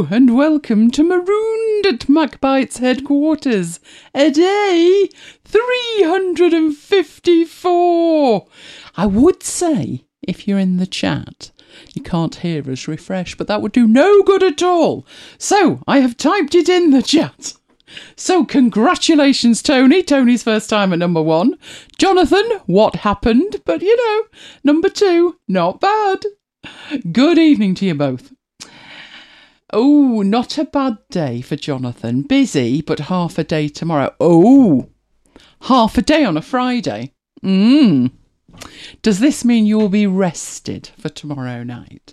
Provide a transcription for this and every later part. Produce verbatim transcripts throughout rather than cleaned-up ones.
Hello and welcome to Marooned at MacBite's headquarters. A day three hundred fifty-four. I would say, if you're in the chat, you can't hear us refresh, but that would do no good at all. So, I have typed it in the chat. So, congratulations, Tony. Tony's first time at number one. Jonathan, what happened? But, you know, number two, not bad. Good evening to you both. Oh, not a bad day for Jonathan. Busy, but half a day tomorrow. Oh, half a day on a Friday. Mmm. Does this mean you will be rested for tomorrow night?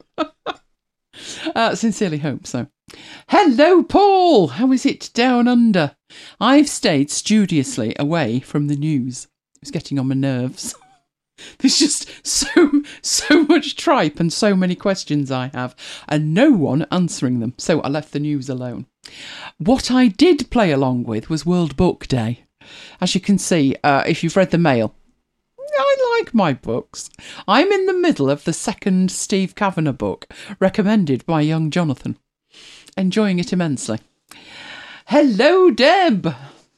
uh, sincerely hope so. Hello, Paul. How is it down under? I've stayed studiously away from the news. It's getting on my nerves. There's just so, so much tripe and so many questions I have, and no one answering them, so I left the news alone. What I did play along with was World Book Day. As you can see, uh, if you've read the mail, I like my books. I'm in the middle of the second Steve Kavanagh book, recommended by young Jonathan. Enjoying it immensely. Hello, Deb!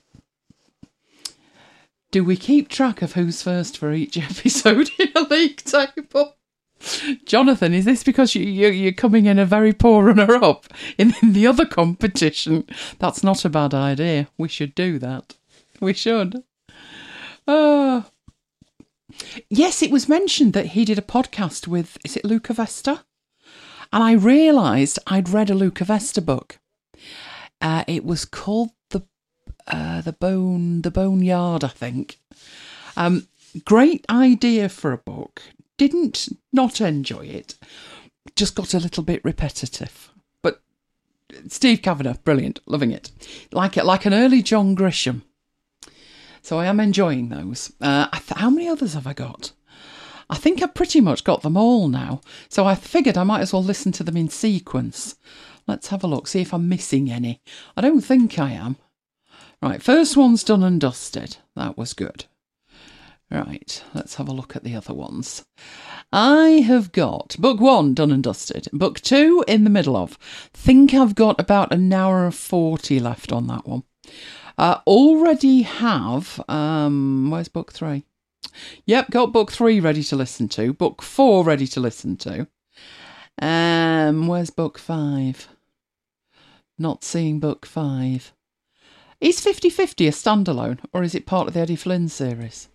Do we keep track of who's first for each episode in a league table? Jonathan, is this because you, you, you're coming in a very poor runner-up in, in the other competition? That's not a bad idea. We should do that. We should. Uh, yes, it was mentioned that he did a podcast with, is it Luca Vesta? And I realised I'd read a Luca Vesta book. Uh, it was called The uh, the Bone the Boneyard, I think. Um, great idea for a book. Didn't not enjoy it. Just got a little bit repetitive. But Steve Kavanagh, brilliant, loving it. Like it, like an early John Grisham. So I am enjoying those. Uh, I th- how many others have I got? I think I've pretty much got them all now. So I figured I might as well listen to them in sequence. Let's have a look, see if I'm missing any. I don't think I am. Right, first one's done and dusted. That was good. Right, let's have a look at the other ones. I have got book one done and dusted. Book two in the middle of. Think I've got about an hour and forty left on that one. Uh, already have, um, where's book three? Yep, got book three ready to listen to. Book four ready to listen to. Um, where's book five? Not seeing book five. Is fifty-fifty a standalone, or is it part of the Eddie Flynn series?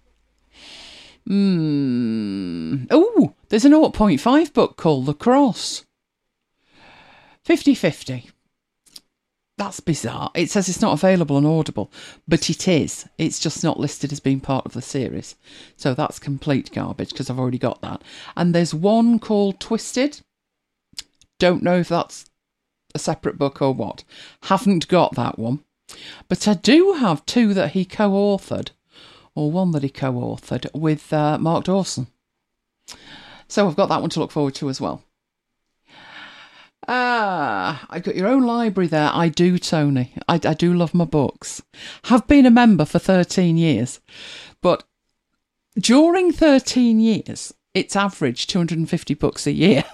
Hmm. Oh, there's an zero point five book called The Cross. fifty-fifty. That's bizarre. It says it's not available on Audible, but it is. It's just not listed as being part of the series. So that's complete garbage, because I've already got that. And there's one called Twisted. Don't know if that's a separate book or what. Haven't got that one. But I do have two that he co-authored, or one that he co-authored with uh, Mark Dawson. So I've got that one to look forward to as well. Ah, I've got your own library there. I do, Tony. I, I do love my books. Have been a member for thirteen years. But during thirteen years, it's averaged two hundred fifty books a year.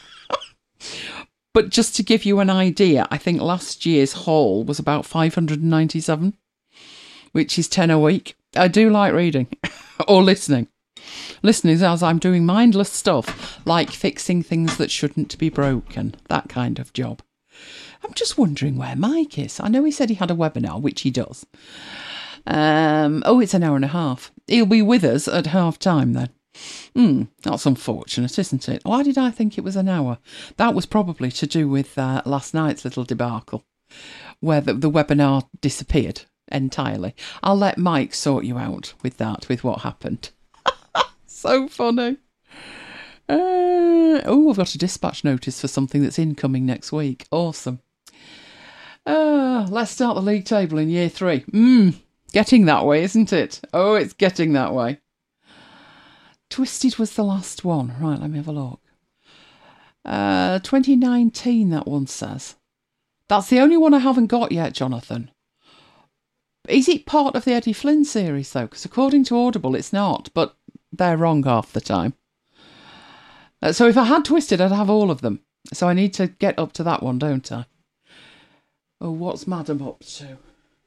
But just to give you an idea, I think last year's haul was about five hundred ninety-seven, which is ten a week. I do like reading or listening. Listening as I'm doing mindless stuff, like fixing things that shouldn't be broken, that kind of job. I'm just wondering where Mike is. I know he said he had a webinar, which he does. Um, oh, it's an hour and a half. He'll be with us at half time then. Hmm, that's unfortunate, isn't it? Why did I think it was an hour? That was probably to do with uh, last night's little debacle, where the, the webinar disappeared entirely. I'll let Mike sort you out with that, with what happened. So funny. Uh, oh, I've got a dispatch notice for something that's incoming next week. Awesome. Uh, let's start the league table in year three. Mmm, getting that way, isn't it? Oh, it's getting that way. Twisted was the last one. Right, let me have a look. Uh, twenty nineteen, that one says. That's the only one I haven't got yet, Jonathan. Is it part of the Eddie Flynn series, though? Because according to Audible, it's not, but they're wrong half the time. Uh, so if I had Twisted, I'd have all of them. So I need to get up to that one, don't I? Oh, what's Madam up to?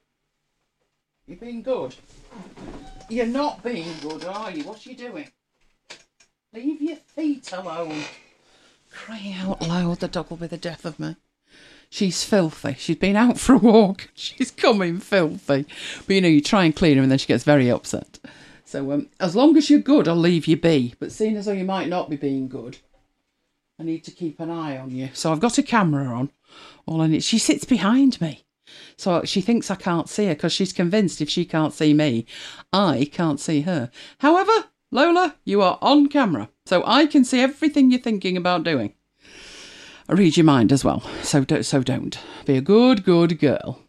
You being good? You're not being good, are you? What are you doing? Leave your feet alone. Crying out loud, the dog will be the death of me. She's filthy. She's been out for a walk. She's coming filthy. But, you know, you try and clean her and then she gets very upset. So, um, as long as you're good, I'll leave you be. But seeing as though you might not be being good, I need to keep an eye on you. So I've got a camera on. All I need. She sits behind me. So she thinks I can't see her because she's convinced if she can't see me, I can't see her. However, Lola, you are on camera. So I can see everything you're thinking about doing. I read your mind as well. So don't, so don't. Be a good, good girl.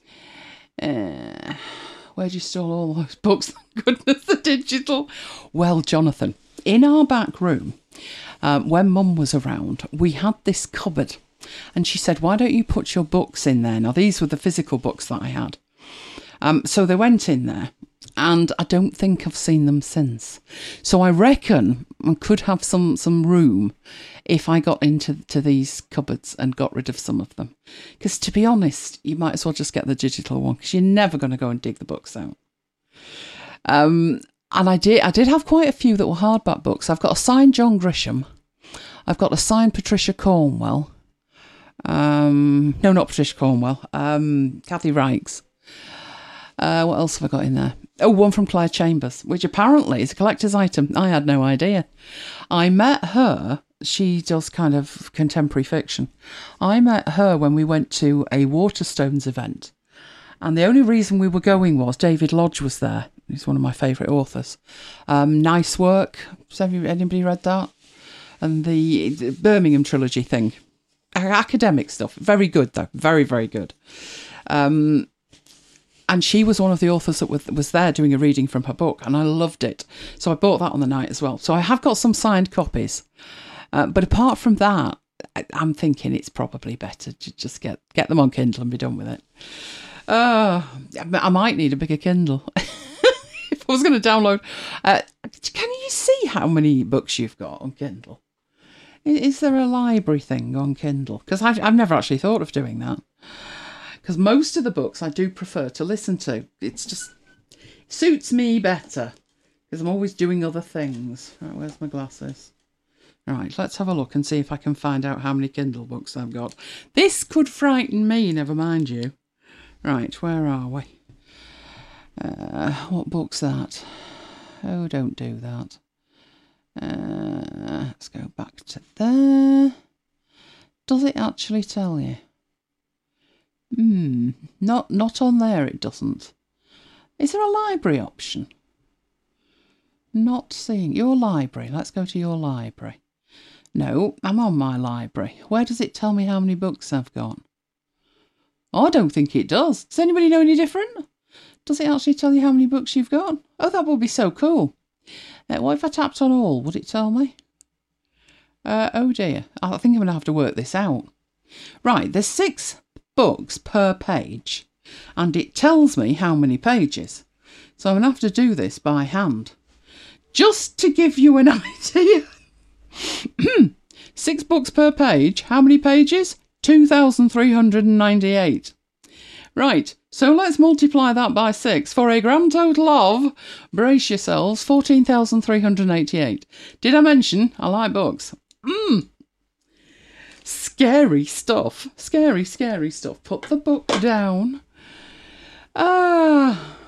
Uh, where'd you store all those books? Thank goodness, the digital. Well, Jonathan, in our back room, um, when Mum was around, we had this cupboard. And she said, why don't you put your books in there? Now, these were the physical books that I had. Um, so they went in there. And I don't think I've seen them since. So I reckon I could have some, some room if I got into to these cupboards and got rid of some of them. Because to be honest, you might as well just get the digital one because you're never going to go and dig the books out. Um, and I did, I did have quite a few that were hardback books. I've got a signed John Grisham. I've got a signed Patricia Cornwell. Um, no, not Patricia Cornwell. Um, Kathy Reichs. Uh, what else have I got in there? Oh, one from Claire Chambers, which apparently is a collector's item. I had no idea. I met her. She does kind of contemporary fiction. I met her when we went to a Waterstones event. And the only reason we were going was David Lodge was there. He's one of my favourite authors. Um, Nice Work. Has anybody read that? And the, the Birmingham trilogy thing. Academic stuff. Very good, though. Very, very good. Um... And she was one of the authors that was there doing a reading from her book, and I loved it. So I bought that on the night as well. So I have got some signed copies. Uh, but apart from that, I, I'm thinking it's probably better to just get, get them on Kindle and be done with it. Uh, I might need a bigger Kindle. If I was going to download... Uh, can you see how many books you've got on Kindle? Is there a library thing on Kindle? Because I've, I've never actually thought of doing that. Because most of the books I do prefer to listen to. It's just it suits me better. Because I'm always doing other things. Right, where's my glasses? All right, let's have a look and see if I can find out how many Kindle books I've got. This could frighten me, never mind you. Right, where are we? Uh, what book's that? Oh, don't do that. Uh, let's go back to there. Does it actually tell you? Hmm, not not on there it doesn't. Is there a library option? Not seeing your library. Let's go to your library. No, I'm on my library. Where does it tell me how many books I've got? Oh, I don't think it does. Does anybody know any different? Does it actually tell you how many books you've got? Oh, that would be so cool. Uh, what if I tapped on all? Would it tell me? Uh, oh dear. I think I'm going to have to work this out. Right, there's six books per page, and it tells me how many pages. So I'm going to have to do this by hand. Just to give you an idea. Six books per page. How many pages? two thousand three hundred ninety-eight. Right, so let's multiply that by six for a grand total of, brace yourselves, fourteen thousand three hundred eighty-eight. Did I mention I like books? Mmm. Scary stuff. Scary, scary stuff. Put the book down. Ah.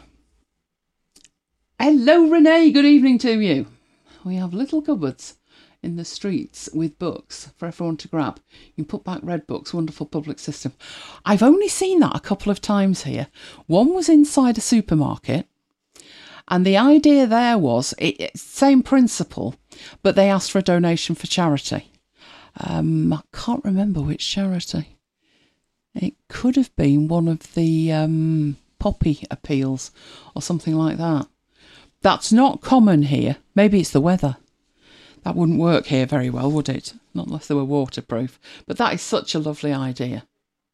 Hello, Renee. Good evening to you. We have little cupboards in the streets with books for everyone to grab. You can put back red books. Wonderful public system. I've only seen that a couple of times here. One was inside a supermarket. And the idea there was, it, it, same principle, but they asked for a donation for charity. Um, I can't remember which charity. It could have been one of the um, poppy appeals or something like that. That's not common here. Maybe it's the weather. That wouldn't work here very well, would it? Not unless they were waterproof. But that is such a lovely idea.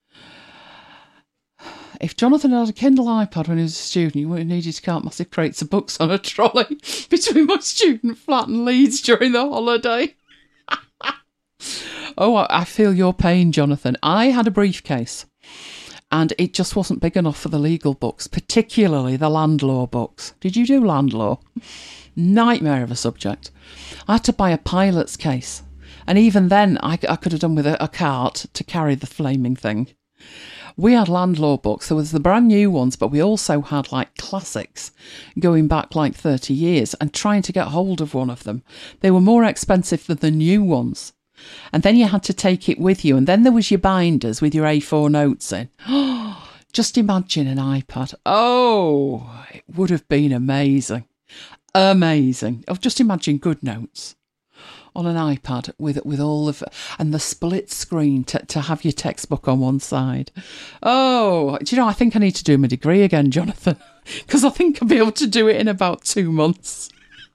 If Jonathan had a Kindle iPad when he was a student, you wouldn't have needed to cart massive crates of books on a trolley between my student flat and Leeds during the holiday. Oh, I I feel your pain, Jonathan. I had a briefcase and it just wasn't big enough for the legal books, particularly the land law books. Did you do land law? Nightmare of a subject. I had to buy a pilot's case. And even then, I, I could have done with a, a cart to carry the flaming thing. We had land law books. There was the brand new ones, but we also had like classics going back like thirty years, and trying to get hold of one of them. They were more expensive than the new ones. And then you had to take it with you. And then there was your binders with your A four notes in. Just imagine an iPad. Oh, it would have been amazing. Amazing. Oh, just imagine good notes on an iPad with with all of, and the split screen to, to have your textbook on one side. Oh, do you know, I think I need to do my degree again, Jonathan, because I think I'll be able to do it in about two months.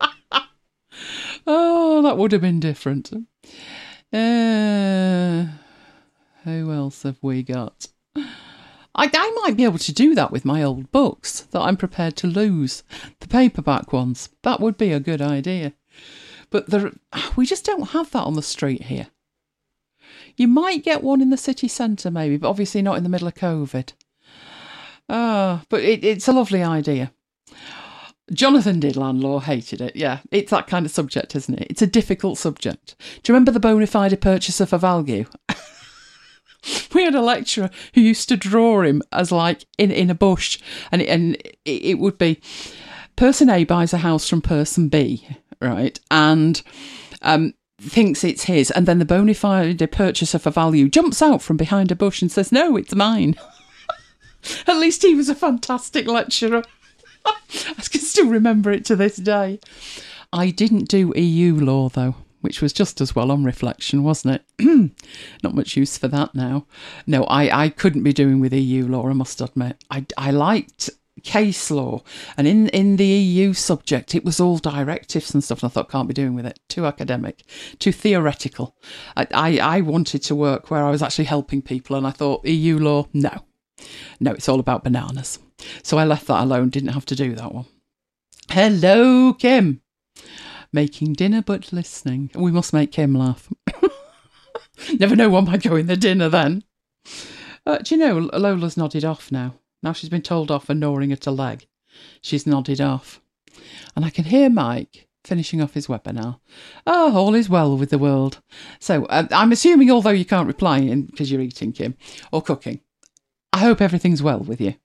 Oh, that would have been different. Uh, who else have we got? I, I might be able to do that with my old books that I'm prepared to lose, the paperback ones. That would be a good idea. But there, we just don't have that on the street here. You might get one in the city centre maybe, but obviously not in the middle of COVID. Ah, uh, but it, it's a lovely idea. Jonathan did land law, hated it. Yeah, it's that kind of subject, isn't it? It's a difficult subject. Do you remember the bona fide purchaser for value? We had a lecturer who used to draw him as like in, in a bush, and, it, and it, it would be person A buys a house from person B, right, and um, thinks it's his, and then the bona fide purchaser for value jumps out from behind a bush and says, no, it's mine. At least he was a fantastic lecturer. I can still remember it to this day. I didn't do E U law, though, which was just as well on reflection, wasn't it? Not much use for that now. No, I, I couldn't be doing with E U law, I must admit. I, I liked case law, and in, in the E U subject, it was all directives and stuff, and I thought, can't be doing with it. Too academic, too theoretical. I, I, I wanted to work where I was actually helping people, and I thought, E U law, no. No, it's all about bananas. So I left that alone, didn't have to do that one. Hello, Kim. Making dinner but listening. We must make Kim laugh. Never know what might go in the dinner then. Uh, do you know, Lola's nodded off now. Now she's been told off for gnawing at a leg. She's nodded off. And I can hear Mike finishing off his webinar. Oh, all is well with the world. So uh, I'm assuming, although you can't reply because you're eating, Kim, or cooking, I hope everything's well with you.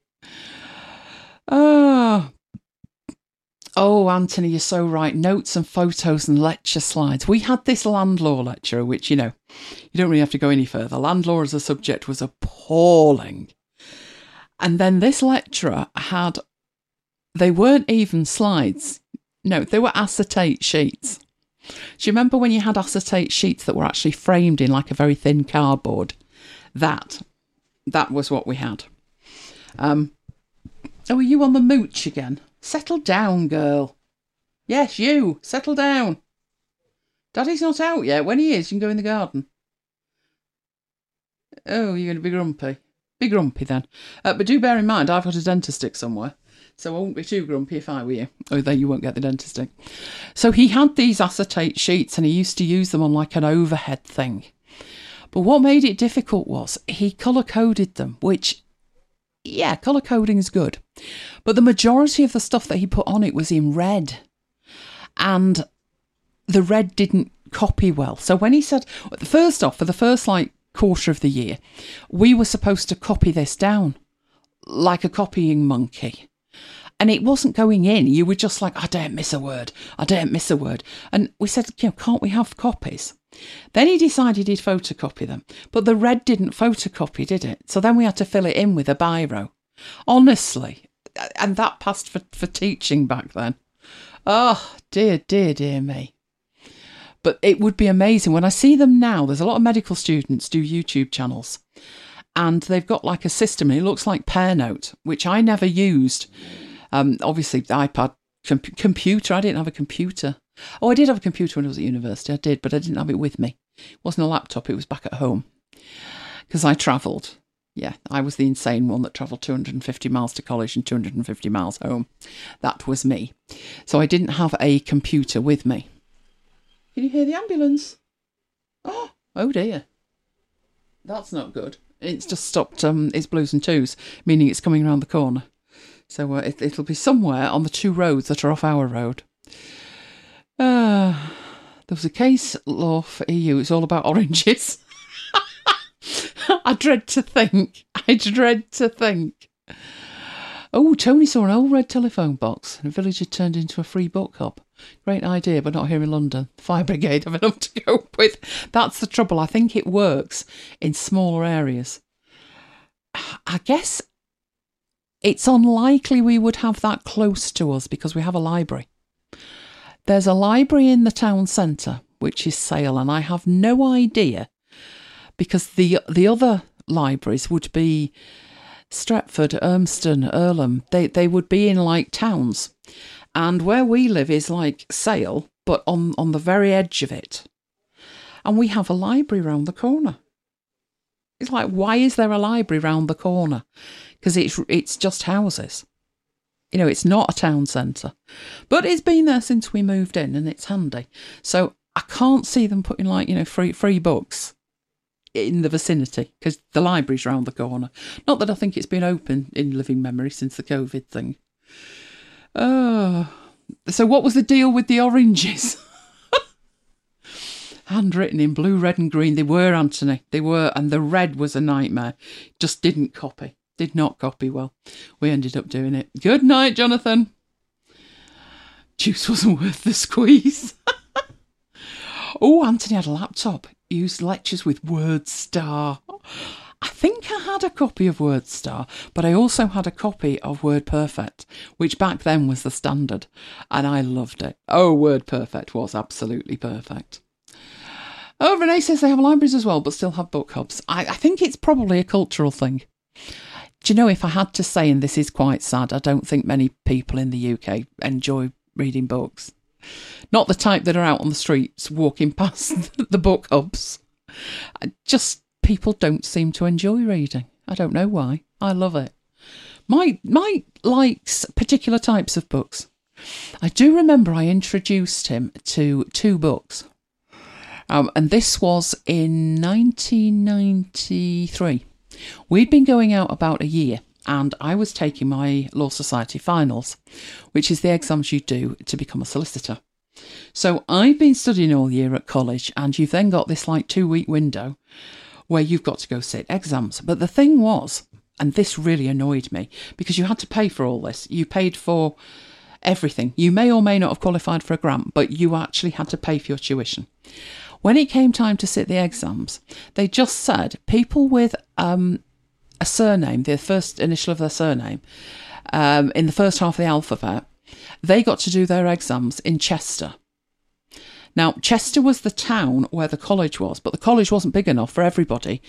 Oh, oh, Anthony, you're so right. Notes and photos and lecture slides. We had this land law lecturer, which, you know, you don't really have to go any further. Land law as a subject was appalling. And then this lecturer had, they weren't even slides. No, they were acetate sheets. Do you remember when you had acetate sheets that were actually framed in like a very thin cardboard? That, that was what we had. Um, oh, are you on the mooch again? Settle down, girl. Yes, you. Settle down. Daddy's not out yet. When he is, you can go in the garden. Oh, you're going to be grumpy. Be grumpy then. Uh, but do bear in mind, I've got a dentist stick somewhere. So I wouldn't be too grumpy if I were you. Although you won't get the dentist stick. So he had these acetate sheets and he used to use them on like an overhead thing. But what made it difficult was he colour-coded them, which, yeah, colour coding is good. But the majority of the stuff that he put on it was in red. And the red didn't copy well. So when he said, first off, for the first like quarter of the year, we were supposed to copy this down like a copying monkey. And it wasn't going in. You were just like, I daren't miss a word. I daren't miss a word. And we said, you know, can't we have copies? Then he decided he'd photocopy them. But the red didn't photocopy, did it? So then we had to fill it in with a biro. Honestly. And that passed for, for teaching back then. Oh, dear, dear, dear me. But it would be amazing. When I see them now, there's a lot of medical students do YouTube channels. And they've got like a system, and it looks like PearNote, which I never used. Um, obviously, the iPad, com- computer, I didn't have a computer. Oh, I did have a computer when I was at university, I did, but I didn't have it with me. It wasn't a laptop, it was back at home. Because I travelled. Yeah, I was the insane one that travelled two hundred fifty miles to college and two hundred fifty miles home. That was me. So I didn't have a computer with me. Can you hear the ambulance? Oh, oh dear. That's not good. It's just stopped um, its blues and twos, meaning it's coming around the corner. So uh, it, it'll be somewhere on the two roads that are off our road. Uh, there was a case law for E U. It's all about oranges. I dread to think. I dread to think. Oh, Tony saw an old red telephone box and a village had turned into a free book hub. Great idea, but not here in London. The fire brigade have enough to cope with. That's the trouble. I think it works in smaller areas. I guess it's unlikely we would have that close to us because we have a library. There's a library in the town centre, which is Sale, and I have no idea because the the other libraries would be Stretford, Urmston, Earlham. They they would be in like towns. And where we live is like Sale, but on, on the very edge of it. And we have a library round the corner. It's like, why is there a library round the corner? Because it's it's just houses. You know, it's not a town centre. But it's been there since we moved in and it's handy. So I can't see them putting like, you know, free free books in the vicinity because the library's round the corner. Not that I think it's been open in living memory since the COVID thing. Oh, so what was the deal with the oranges? Handwritten in blue, red and green. They were, Anthony. They were. And the red was a nightmare. Just didn't copy. Did not copy well. We ended up doing it. Good night, Jonathan. Juice wasn't worth the squeeze. Oh, Anthony had a laptop. Used lectures with WordStar. I think I had a copy of WordStar, but I also had a copy of WordPerfect, which back then was the standard, and I loved it. Oh, WordPerfect was absolutely perfect. Oh, Renee says they have libraries as well, but still have book hubs. I, I think it's probably a cultural thing. Do you know, if I had to say, and this is quite sad, I don't think many people in the U K enjoy reading books. Not the type that are out on the streets walking past the book hubs. Just... people don't seem to enjoy reading. I don't know why. I love it. Mike, Mike likes particular types of books. I do remember I introduced him to two books. Um, and this was in nineteen ninety-three. We'd been going out about a year and I was taking my Law Society finals, which is the exams you do to become a solicitor. So I'd been studying all year at college and you've then got this like two week window where you've got to go sit exams. But the thing was, and this really annoyed me, because you had to pay for all this. You paid for everything. You may or may not have qualified for a grant, but you actually had to pay for your tuition. When it came time to sit the exams, they just said people with um, a surname, the first initial of their surname, um, in the first half of the alphabet, they got to do their exams in Chester. Now, Chester was the town where the college was, but the college wasn't big enough for everybody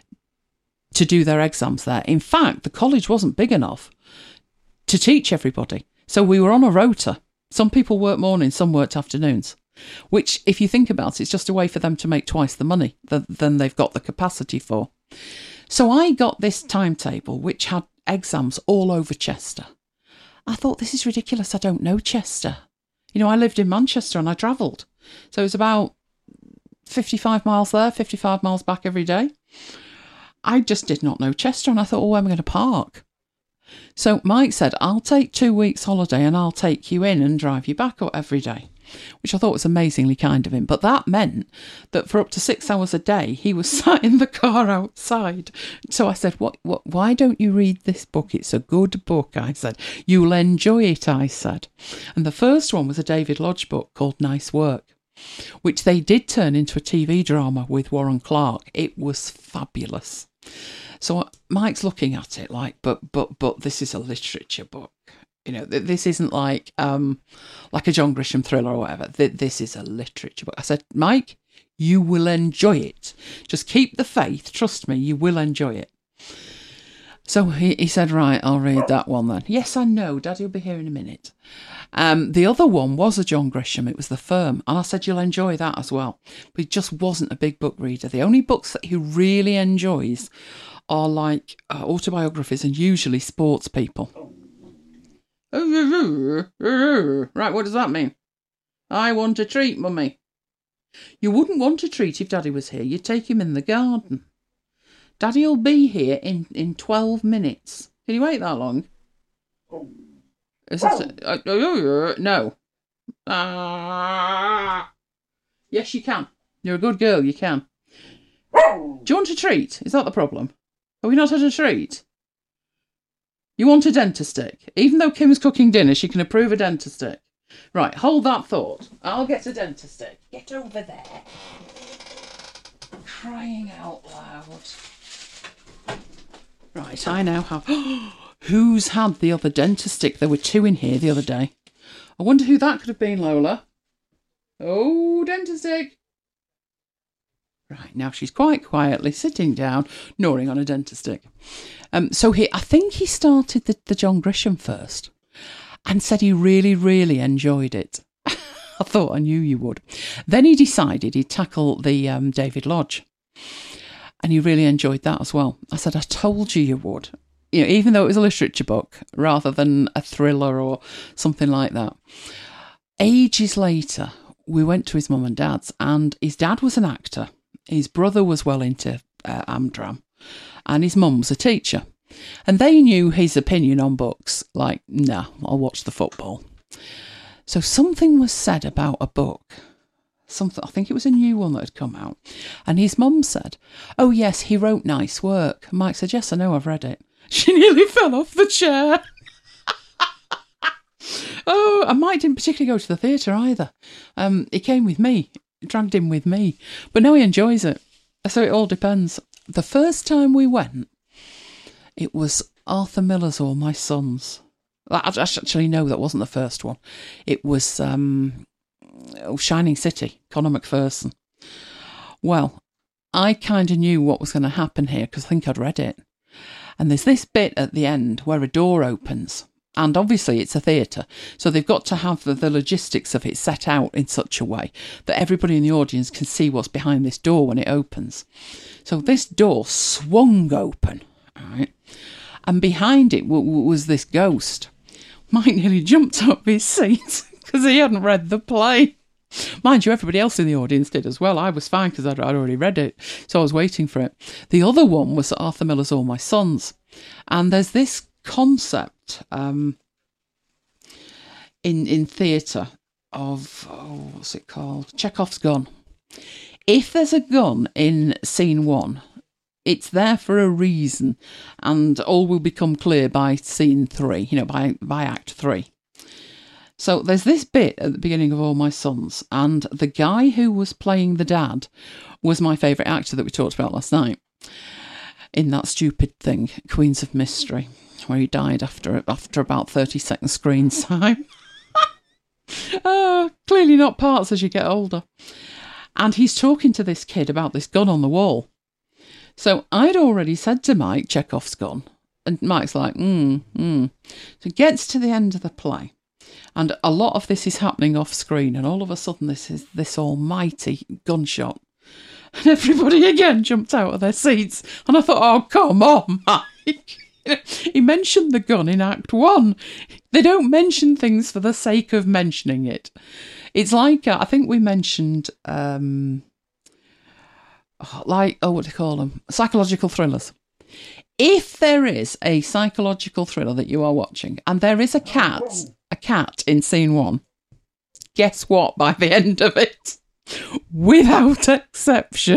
to do their exams there. In fact, the college wasn't big enough to teach everybody. So we were on a rota. Some people worked mornings, some worked afternoons, which, if you think about it, it's just a way for them to make twice the money than they've got the capacity for. So I got this timetable, which had exams all over Chester. I thought, this is ridiculous. I don't know Chester. You know, I lived in Manchester and I travelled. So it was about fifty-five miles there, fifty-five miles back every day. I just did not know Chester and I thought, oh, where am I going to park? So Mike said, I'll take two weeks holiday and I'll take you in and drive you back every day, which I thought was amazingly kind of him. But that meant that for up to six hours a day, he was sat in the car outside. So I said, what, what, why don't you read this book? It's a good book, I said. You'll enjoy it, I said. And the first one was a David Lodge book called Nice Work, which they did turn into a T V drama with Warren Clarke. It was fabulous. So Mike's looking at it like, but but but this is a literature book. You know, this isn't like um like a John Grisham thriller or whatever. This is a literature book. I said, Mike, you will enjoy it. Just keep the faith. Trust me, you will enjoy it. So he, he said, right, I'll read that one then. Yes, I know. Daddy will be here in a minute. Um, the other one was a John Grisham. It was The Firm. And I said, you'll enjoy that as well. But he just wasn't a big book reader. The only books that he really enjoys are like uh, autobiographies and usually sports people. Right, what does that mean? I want a treat, Mummy. You wouldn't want a treat if Daddy was here. You'd take him in the garden. Daddy'll be here in, in twelve minutes. Can you wait that long? Is that... Uh, uh, no. Ah. Yes, you can. You're a good girl, you can. Do you want a treat? Is that the problem? Have we not had a treat? You want a dentist stick? Even though Kim's cooking dinner, she can approve a dentist stick. Right, hold that thought. I'll get a dentist stick. Get over there. Crying out loud. Right, I now have... Who's had the other dentist stick? There were two in here the other day. I wonder who that could have been, Lola. Oh, dentist stick. Right, now she's quite quietly sitting down, gnawing on a dentist stick. Um, so he, I think he started the, the John Grisham first and said he really, really enjoyed it. I thought I knew you would. Then he decided he'd tackle the um, David Lodge. And he really enjoyed that as well. I said, I told you you would. You know, even though it was a literature book rather than a thriller or something like that. Ages later, we went to his mum and dad's, and his dad was an actor. His brother was well into uh, Amdram, and his mum's a teacher. And they knew his opinion on books, like, nah, I'll watch the football. So something was said about a book. Something, I think it was a new one that had come out. And his mum said, oh yes, he wrote nice work. Mike said, yes, I know, I've read it. She nearly fell off the chair. Oh, and Mike didn't particularly go to the theatre either. Um, he came with me, dragged him with me. But now he enjoys it. So it all depends. The first time we went, it was Arthur Miller's All My Sons. I actually no, that wasn't the first one. It was um, oh, Shining City, Conor McPherson. Well, I kind of knew what was going to happen here because I think I'd read it. And there's this bit at the end where a door opens. And obviously it's a theatre, so they've got to have the, the logistics of it set out in such a way that everybody in the audience can see what's behind this door when it opens. So this door swung open, right? And behind it w- w- was this ghost. Mike nearly jumped up his seat because he hadn't read the play. Mind you, everybody else in the audience did as well. I was fine because I'd, I'd already read it, so I was waiting for it. The other one was Arthur Miller's All My Sons. And there's this concept um, in in theatre of, oh, what's it called? Chekhov's gun. If there's a gun in scene one, it's there for a reason, and all will become clear by scene three, you know, by, by act three. So there's this bit at the beginning of All My Sons, and the guy who was playing the dad was my favourite actor that we talked about last night in that stupid thing, Queens of Mystery, where he died after after about thirty seconds screen time. Oh, clearly not parts as you get older. And he's talking to this kid about this gun on the wall. So I'd already said to Mike, Chekhov's gun. And Mike's like, mm, mm. So it gets to the end of the play. And a lot of this is happening off screen. And all of a sudden, this is this almighty gunshot. And everybody again jumped out of their seats. And I thought, oh, come on, Mike. He mentioned the gun in Act One. They don't mention things for the sake of mentioning it. It's like, uh, I think we mentioned, um, like, oh, what do you call them? Psychological thrillers. If there is a psychological thriller that you are watching, and there is a cat, a cat in scene one, guess what, by the end of it? Without exception.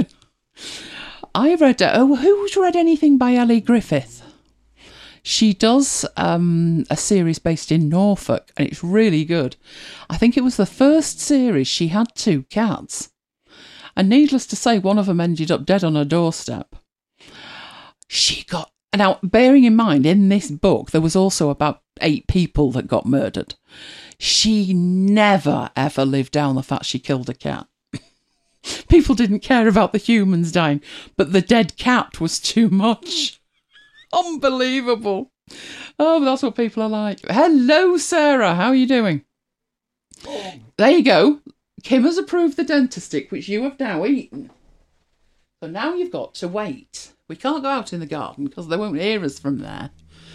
I read, oh, who's read anything by Ellie Griffith? She does um, a series based in Norfolk, and it's really good. I think it was the first series she had two cats. And needless to say, one of them ended up dead on her doorstep. She got... Now, bearing in mind, in this book, there was also about eight people that got murdered. She never, ever lived down the fact she killed a cat. People didn't care about the humans dying, but the dead cat was too much. Unbelievable. Oh, that's what people are like. Hello, Sarah. How are you doing? Oh. There you go. Kim has approved the dentist stick, which you have now eaten. So now you've got to wait. We can't go out in the garden because they won't hear us from there.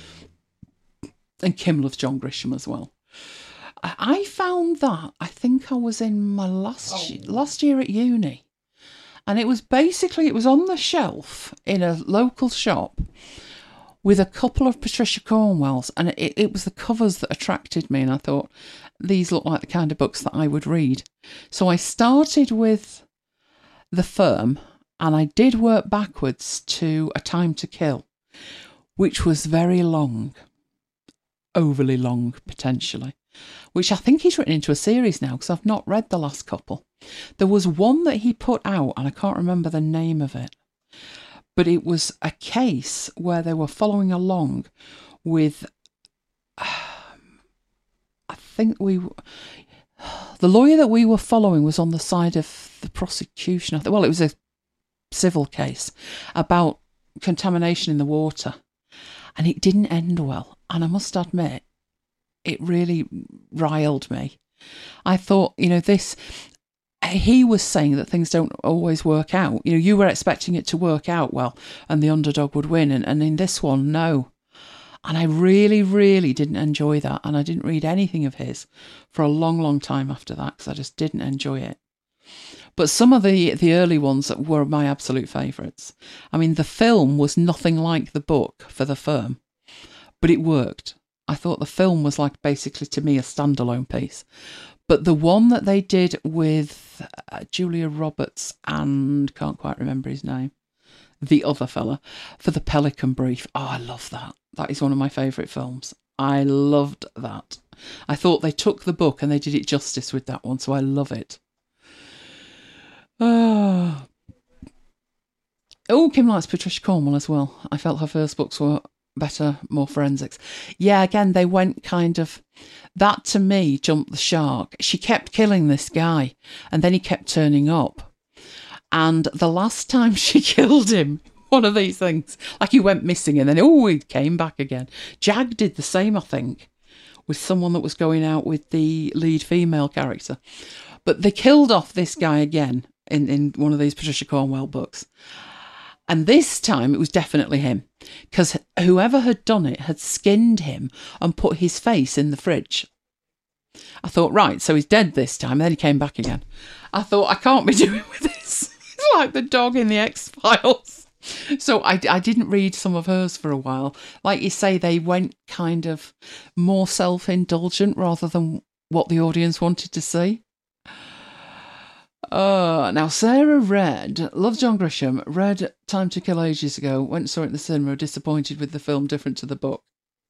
And Kim loves John Grisham as well. I found that, I think I was in my last, oh. last year at uni. And it was basically, it was on the shelf in a local shop with a couple of Patricia Cornwells, and it, it was the covers that attracted me, and I thought, these look like the kind of books that I would read. So I started with The Firm, and I did work backwards to A Time to Kill, which was very long, overly long, potentially, which I think he's written into a series now, because I've not read the last couple. There was one that he put out, and I can't remember the name of it, but it was a case where they were following along with, uh, I think we, the lawyer that we were following was on the side of the prosecution. I think, well, it was a civil case about contamination in the water, and it didn't end well. And I must admit, it really riled me. I thought, you know, this, he was saying that things don't always work out. You know, you were expecting it to work out well and the underdog would win. And, and in this one, no. And I really, really didn't enjoy that. And I didn't read anything of his for a long, long time after that, because I just didn't enjoy it. But some of the, the early ones were my absolute favourites. I mean, the film was nothing like the book for The Firm, but it worked. I thought the film was like basically, to me, a standalone piece. But the one that they did with uh, Julia Roberts and, can't quite remember his name, the other fella, for the Pelican Brief. Oh, I love that. That is one of my favourite films. I loved that. I thought they took the book and they did it justice with that one, so I love it. Oh, oh Kim likes Patricia Cornwell as well. I felt her first books were better, more forensics. Yeah, again, they went kind of, that to me jumped the shark. She kept killing this guy, and then he kept turning up. And the last time she killed him, one of these things, like he went missing and then, oh, he came back again. Jag did the same, I think, with someone that was going out with the lead female character. But they killed off this guy again in, in one of these Patricia Cornwell books. And this time it was definitely him, because whoever had done it had skinned him and put his face in the fridge. I thought, right, so he's dead this time. And then he came back again. I thought, I can't be doing with this. It's like the dog in the X-Files. So I, I didn't read some of hers for a while. Like you say, they went kind of more self-indulgent rather than what the audience wanted to see. Uh, now, Sarah read, loves John Grisham, read Time to Kill ages ago, went and saw it in the cinema, disappointed with the film, different to the book.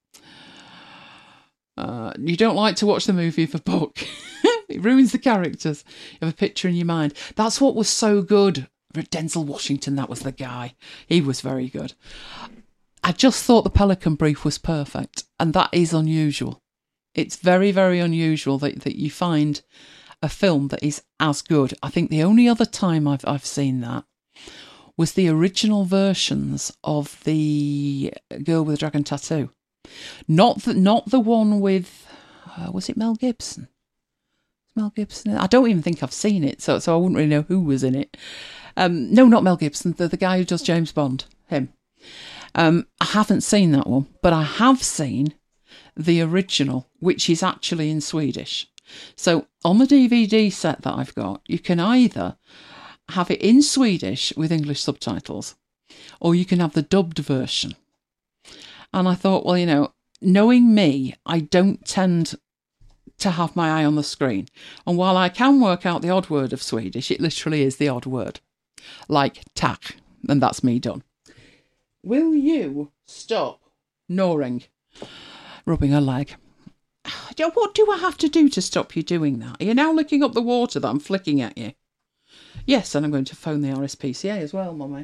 Uh, you don't like to watch the movie for book. It ruins the characters. You have a picture in your mind. That's what was so good. Denzel Washington, that was the guy. He was very good. I just thought the Pelican Brief was perfect, and that is unusual. It's very, very unusual that, that you find a film that is as good. I think the only other time I've I've seen that was the original versions of the Girl with the Dragon Tattoo. Not the, not the one with, uh, was it Mel Gibson? Mel Gibson? I don't even think I've seen it, so so I wouldn't really know who was in it. Um, no, not Mel Gibson, the, the guy who does James Bond, him. Um, I haven't seen that one, but I have seen the original, which is actually in Swedish. So on the D V D set that I've got, you can either have it in Swedish with English subtitles, or you can have the dubbed version. And I thought, well, you know, knowing me, I don't tend to have my eye on the screen. And while I can work out the odd word of Swedish, it literally is the odd word. Like tack, and that's me done. Will you stop gnawing, rubbing her leg? What do I have to do to stop you doing that? Are you now licking up the water that I'm flicking at you? Yes, and I'm going to phone the R S P C A as well, Mummy.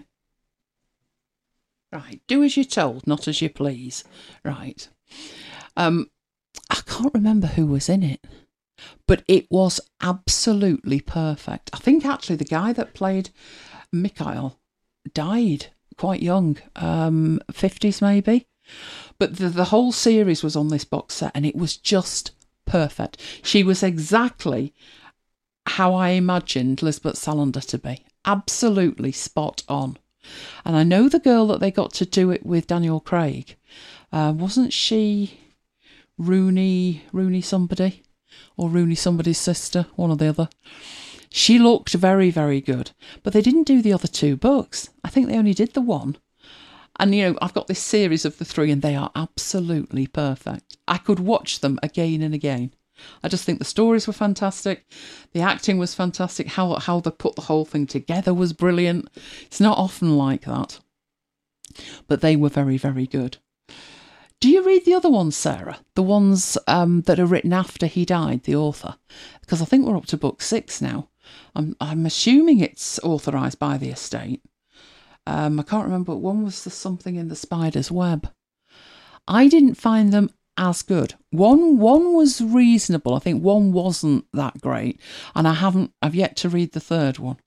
Right, do as you're told, not as you please. Right. Um, I can't remember who was in it, but it was absolutely perfect. I think actually the guy that played Mikhail died quite young, um, fifties maybe. But the, the whole series was on this box set, and it was just perfect. She was exactly how I imagined Lisbeth Salander to be. Absolutely spot on. And I know the girl that they got to do it with, Daniel Craig, uh, wasn't she Rooney, Rooney somebody? Or Rooney somebody's sister, one or the other. She looked very, very good. But they didn't do the other two books. I think they only did the one. And, you know, I've got this series of the three and they are absolutely perfect. I could watch them again and again. I just think the stories were fantastic. The acting was fantastic. How, how they put the whole thing together was brilliant. It's not often like that. But they were very, very good. Do you read the other ones, Sarah? The ones um, that are written after he died, the author? Because I think we're up to book six now. I'm, I'm assuming it's authorised by the estate. Um, I can't remember, but one was the Something in the Spider's Web. I didn't find them as good. One one was reasonable. I think one wasn't that great. And I haven't, I've yet to read the third one.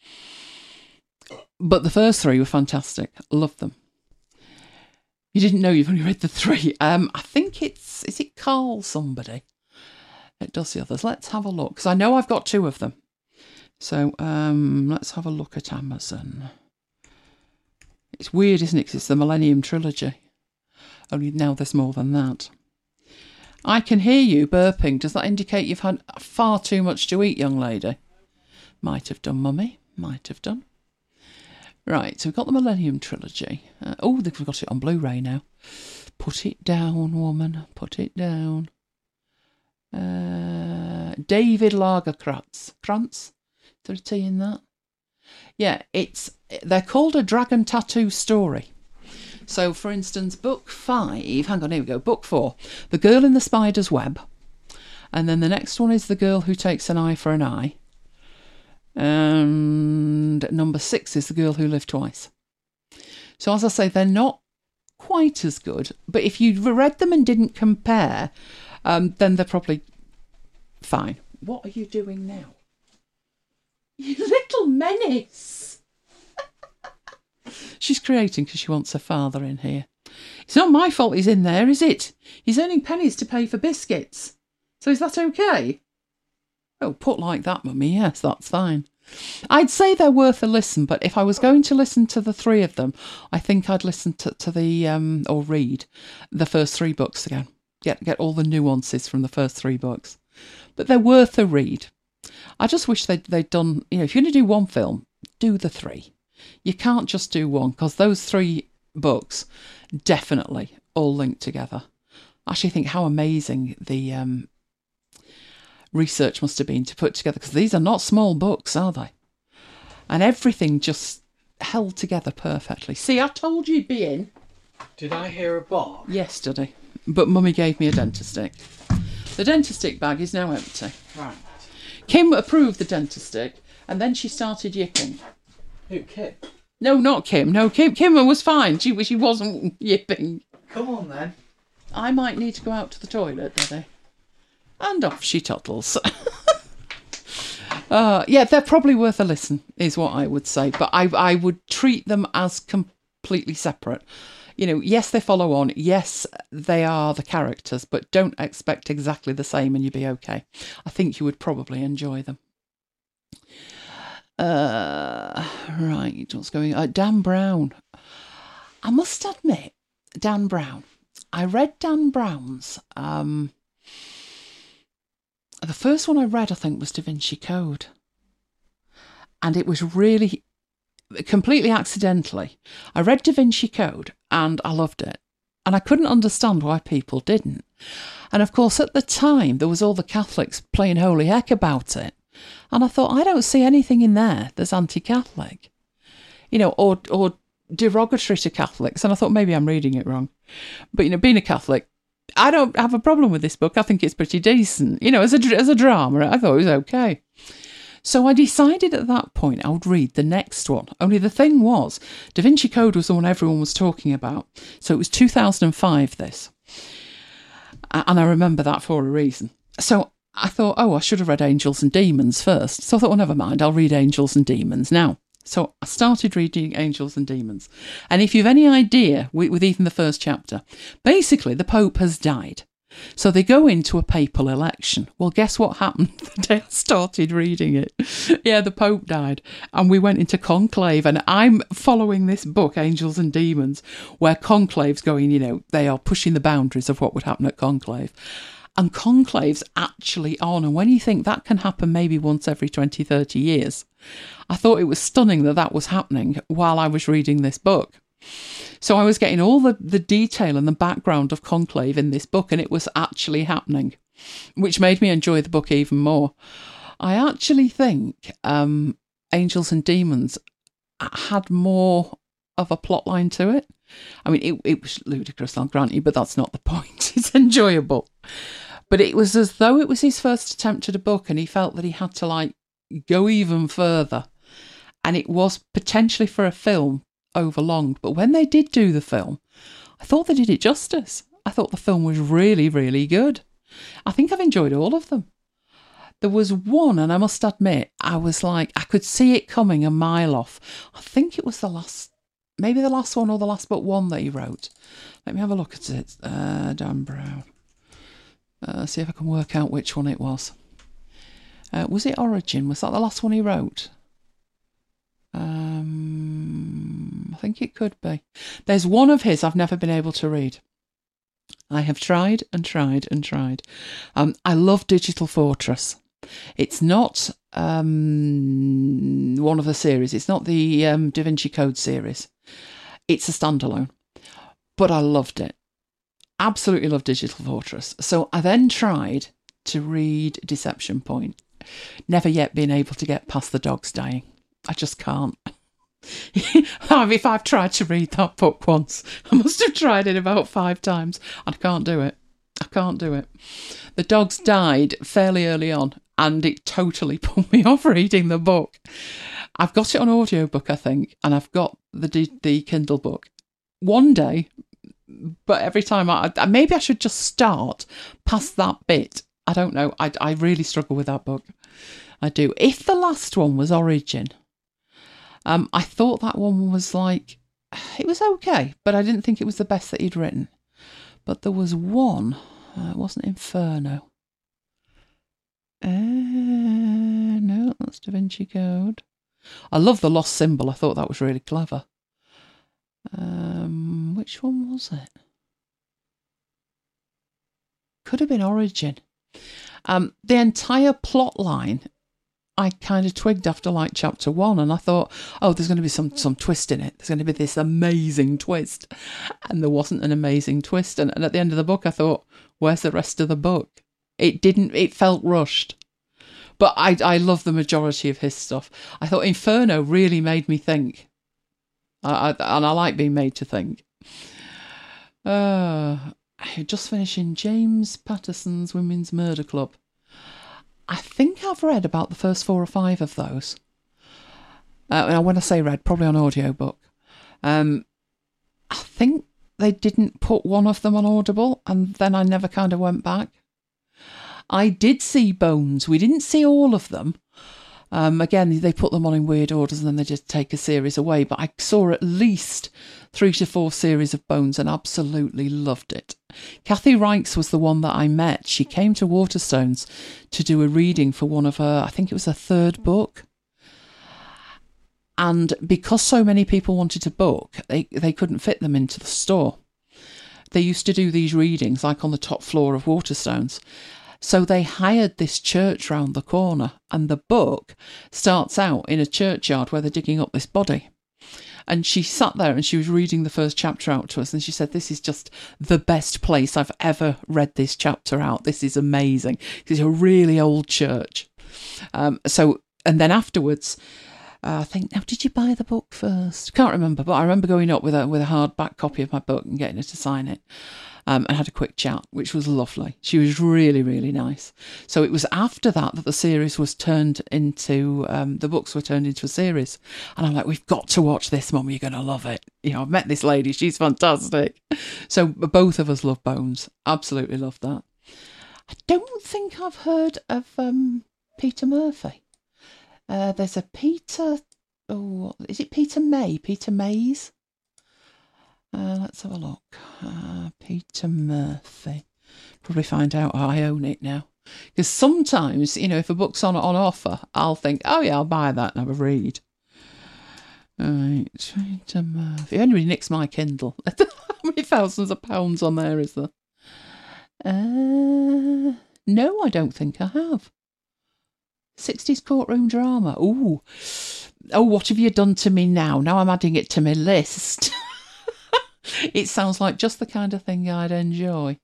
But the first three were fantastic. Loved them. You didn't know you've only read the three. Um, I think it's, is it Carl somebody? It does the others. Let's have a look. Because I know I've got two of them. So um, let's have a look at Amazon. It's weird, isn't it? Because it's the Millennium Trilogy. Only now there's more than that. I can hear you burping. Does that indicate you've had far too much to eat, young lady? Might have done, mummy. Might have done. Right, so we've got the Millennium Trilogy. Uh, oh, they've got it on Blu-ray now. Put it down, woman. Put it down. Uh, David Lagerkrantz. Krantz? Is there a T in that? Yeah, it's they're called a dragon tattoo story. So, for instance, book five, hang on, here we go, book four, The Girl in the Spider's Web. And then the next one is The Girl Who Takes an Eye for an Eye. And number six is The Girl Who Lived Twice. So, as I say, they're not quite as good, but if you read them and didn't compare, um, then they're probably fine. What are you doing now? You little menace. She's creating because she wants her father in here. It's not my fault he's in there, is it? He's earning pennies to pay for biscuits. So is that okay? Oh, put like that, mummy. Yes, that's fine. I'd say they're worth a listen, but if I was going to listen to the three of them, I think I'd listen to, to the, um, or read the first three books again. Get, get all the nuances from the first three books. But they're worth a read. I just wish they'd, they'd done, you know, if you're going to do one film, do the three. You can't just do one, because those three books definitely all link together. I actually think how amazing the um, research must have been to put together, because these are not small books, are they? And everything just held together perfectly. See, I told you you'd be in. Did I hear a bark? Yesterday. But Mummy gave me a Dentastick. The Dentastick bag is now empty. Right. Kim approved the Dentastick, and then she started yipping. Who, Kim? No, not Kim. No, Kim Kim was fine. She, she wasn't yipping. Come on, then. I might need to go out to the toilet, Daddy. And off she toddles. uh, yeah, they're probably worth a listen, is what I would say. But I, I would treat them as completely separate. You know, yes, they follow on. Yes, they are the characters, but don't expect exactly the same and you'll be okay. I think you would probably enjoy them. Uh, right, what's going on? Uh, Dan Brown. I must admit, Dan Brown. I read Dan Brown's. Um, the first one I read, I think, was Da Vinci Code. And it was really, completely accidentally. I read Da Vinci Code and I loved it. And I couldn't understand why people didn't. And of course, at the time, there was all the Catholics playing holy heck about it. And I thought, I don't see anything in there that's anti-Catholic, you know, or or derogatory to Catholics. And I thought, maybe I'm reading it wrong. But, you know, being a Catholic, I don't have a problem with this book. I think it's pretty decent. You know, as a, as a drama, I thought it was okay. So I decided at that point I would read the next one. Only the thing was, Da Vinci Code was the one everyone was talking about. So it was two thousand five, this. And I remember that for a reason. So I thought, oh, I should have read Angels and Demons first. So I thought, well, never mind, I'll read Angels and Demons now. So I started reading Angels and Demons. And if you've any idea, with, with even the first chapter, basically the Pope has died. So they go into a papal election. Well, guess what happened the day I started reading it? Yeah, the Pope died. And we went into conclave. And I'm following this book, Angels and Demons, where conclave's going, you know, they are pushing the boundaries of what would happen at conclave. And Conclave's actually on. And when you think that can happen maybe once every twenty, thirty years, I thought it was stunning that that was happening while I was reading this book. So I was getting all the, the detail and the background of Conclave in this book, and it was actually happening, which made me enjoy the book even more. I actually think um, Angels and Demons had more of a plot line to it. I mean, it, it was ludicrous, I'll grant you, but that's not the point. It's enjoyable. But it was as though it was his first attempt at a book, and he felt that he had to, like, go even further. And it was potentially for a film overlonged. But when they did do the film, I thought they did it justice. I thought the film was really, really good. I think I've enjoyed all of them. There was one, and I must admit, I was like, I could see it coming a mile off. I think it was the last, maybe the last one or the last but one that he wrote. Let me have a look at it. Uh, Dan Brown. Uh, see if I can work out which one it was. Uh, was it Origin? Was that the last one he wrote? Um, I think it could be. There's one of his I've never been able to read. I have tried and tried and tried. Um, I love Digital Fortress. It's not um, one of the series. It's not the um, Da Vinci Code series. It's a standalone. But I loved it. Absolutely loved Digital Fortress. So I then tried to read Deception Point. Never yet been able to get past the dogs dying. I just can't. If I've tried to read that book once, I must have tried it about five times. I can't do it. I can't do it. The dogs died fairly early on, and it totally put me off reading the book. I've got it on audiobook, I think, and I've got the the Kindle book. One day, but every time I... Maybe I should just start past that bit. I don't know. I, I really struggle with that book. I do. If the last one was Origin... Um, I thought that one was like, it was okay, but I didn't think it was the best that he'd written. But there was one, uh, it wasn't Inferno. Uh, no, that's Da Vinci Code. I love The Lost Symbol. I thought that was really clever. Um, which one was it? Could have been Origin. Um, the entire plot line I kind of twigged after like chapter one, and I thought, oh, there's going to be some some twist in it. There's going to be this amazing twist. And there wasn't an amazing twist. And, and at the end of the book, I thought, where's the rest of the book? It didn't, it felt rushed. But I, I love the majority of his stuff. I thought Inferno really made me think. I, I, and I like being made to think. Uh, just finishing James Patterson's Women's Murder Club. I think I've read about the first four or five of those. Uh, when I say read, probably on audiobook. Um, I think they didn't put one of them on Audible, and then I never kind of went back. I did see Bones. We didn't see all of them. Um, again, they put them on in weird orders and then they just take a series away. But I saw at least three to four series of Bones and absolutely loved it. Kathy Reichs was the one that I met. She came to Waterstones to do a reading for one of her, I think it was her third book. And because so many people wanted to book, they, they couldn't fit them into the store. They used to do these readings like on the top floor of Waterstones. So they hired this church round the corner, and the book starts out in a churchyard where they're digging up this body. And she sat there and she was reading the first chapter out to us, and she said, this is just the best place I've ever read this chapter out. This is amazing. It's a really old church. Um, so, and then afterwards, uh, I think, now, did you buy the book first? Can't remember, but I remember going up with a, with a hardback copy of my book and getting her to sign it. Um, and had a quick chat, which was lovely. She was really, really nice. So it was after that that the series was turned into, um, the books were turned into a series. And I'm like, we've got to watch this, Mum. You're going to love it. You know, I've met this lady. She's fantastic. So both of us love Bones. Absolutely love that. I don't think I've heard of um, Peter Murphy. Uh, there's a Peter, oh, is it Peter May? Peter Mays? Uh, let's have a look. Uh, Peter Murphy. Probably find out how I own it now. Because sometimes, you know, if a book's on on offer, I'll think, oh yeah, I'll buy that and have a read. Right, Peter Murphy. If anybody nicks my Kindle, how many thousands of pounds on there is there? Uh, no, I don't think I have. sixties courtroom drama. Ooh. Oh, what have you done to me now? Now I'm adding it to my list. It sounds like just the kind of thing I'd enjoy.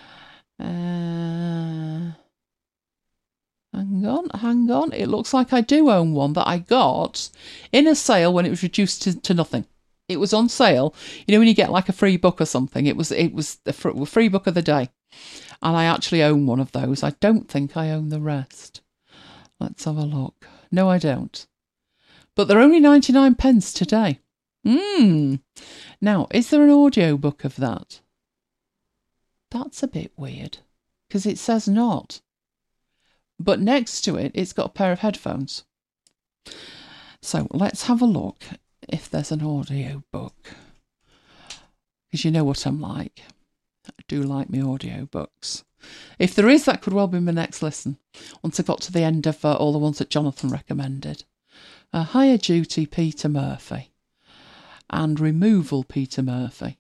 Uh, hang on, hang on. It looks like I do own one that I got in a sale when it was reduced to, to nothing. It was on sale. You know when you get like a free book or something? It was it was the free book of the day. And I actually own one of those. I don't think I own the rest. Let's have a look. No, I don't. But they're only ninety-nine pence today. Hmm. Now, is there an audio book of that? That's a bit weird, because it says not. But next to it, it's got a pair of headphones. So let's have a look if there's an audio book. Because you know what I'm like. I do like my audio books. If there is, that could well be my next listen. Once I got to the end of uh, all the ones that Jonathan recommended. Uh, Higher Duty, Peter Murphy. And Removal, Peter Murphy.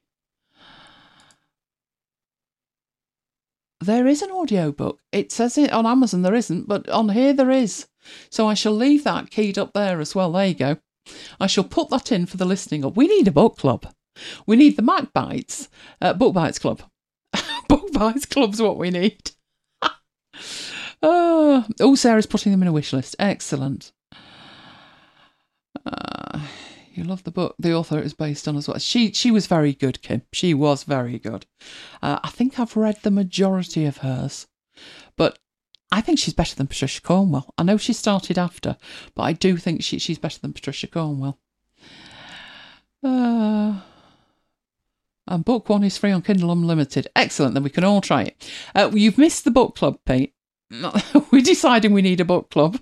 There is an audiobook. It says it on Amazon there isn't, but on here there is. So I shall leave that keyed up there as well. There you go. I shall put that in for the listening up. We need a book club. We need the Mac Bites, uh, Book Bites Club. Book Bites Club's what we need. oh, oh, Sarah's putting them in a wish list. Excellent. Uh, you love the book the author is based on as well. She she was very good, Kim. She was very good. Uh, I think I've read the majority of hers, but I think she's better than Patricia Cornwell. I know she started after, but I do think she she's better than Patricia Cornwell. Uh, and book one is free on Kindle Unlimited. Excellent, then we can all try it. Uh, you've missed the book club, Pete. We're deciding we need a book club.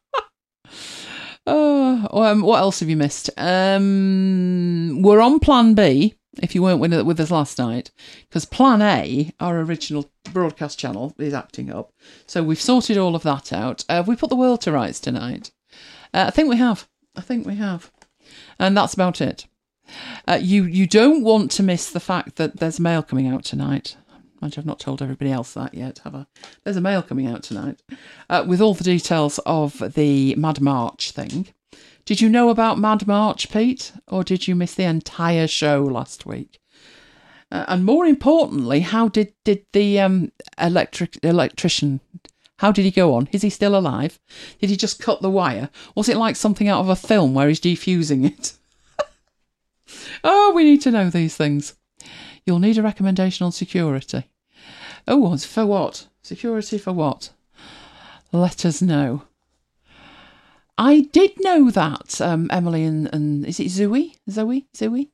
Uh, um, what else have you missed? Um, we're on Plan B, if you weren't with, with us last night, because Plan A, our original broadcast channel, is acting up. So we've sorted all of that out. Uh, have we put the world to rights tonight? Uh, I think we have. I think we have. And that's about it. Uh, you, you don't want to miss the fact that there's mail coming out tonight. Mind you, I've not told everybody else that yet, have I? There's a mail coming out tonight uh, with all the details of the Mad March thing. Did you know about Mad March, Pete? Or did you miss the entire show last week? Uh, and more importantly, how did, did the um, electric electrician, how did he go on? Is he still alive? Did he just cut the wire? Was it like something out of a film where he's defusing it? Oh, we need to know these things. You'll need a recommendation on security. Oh, for what? Security for what? Let us know. I did know that, um, Emily and, and... Is it Zoe? Zoe? Zoe?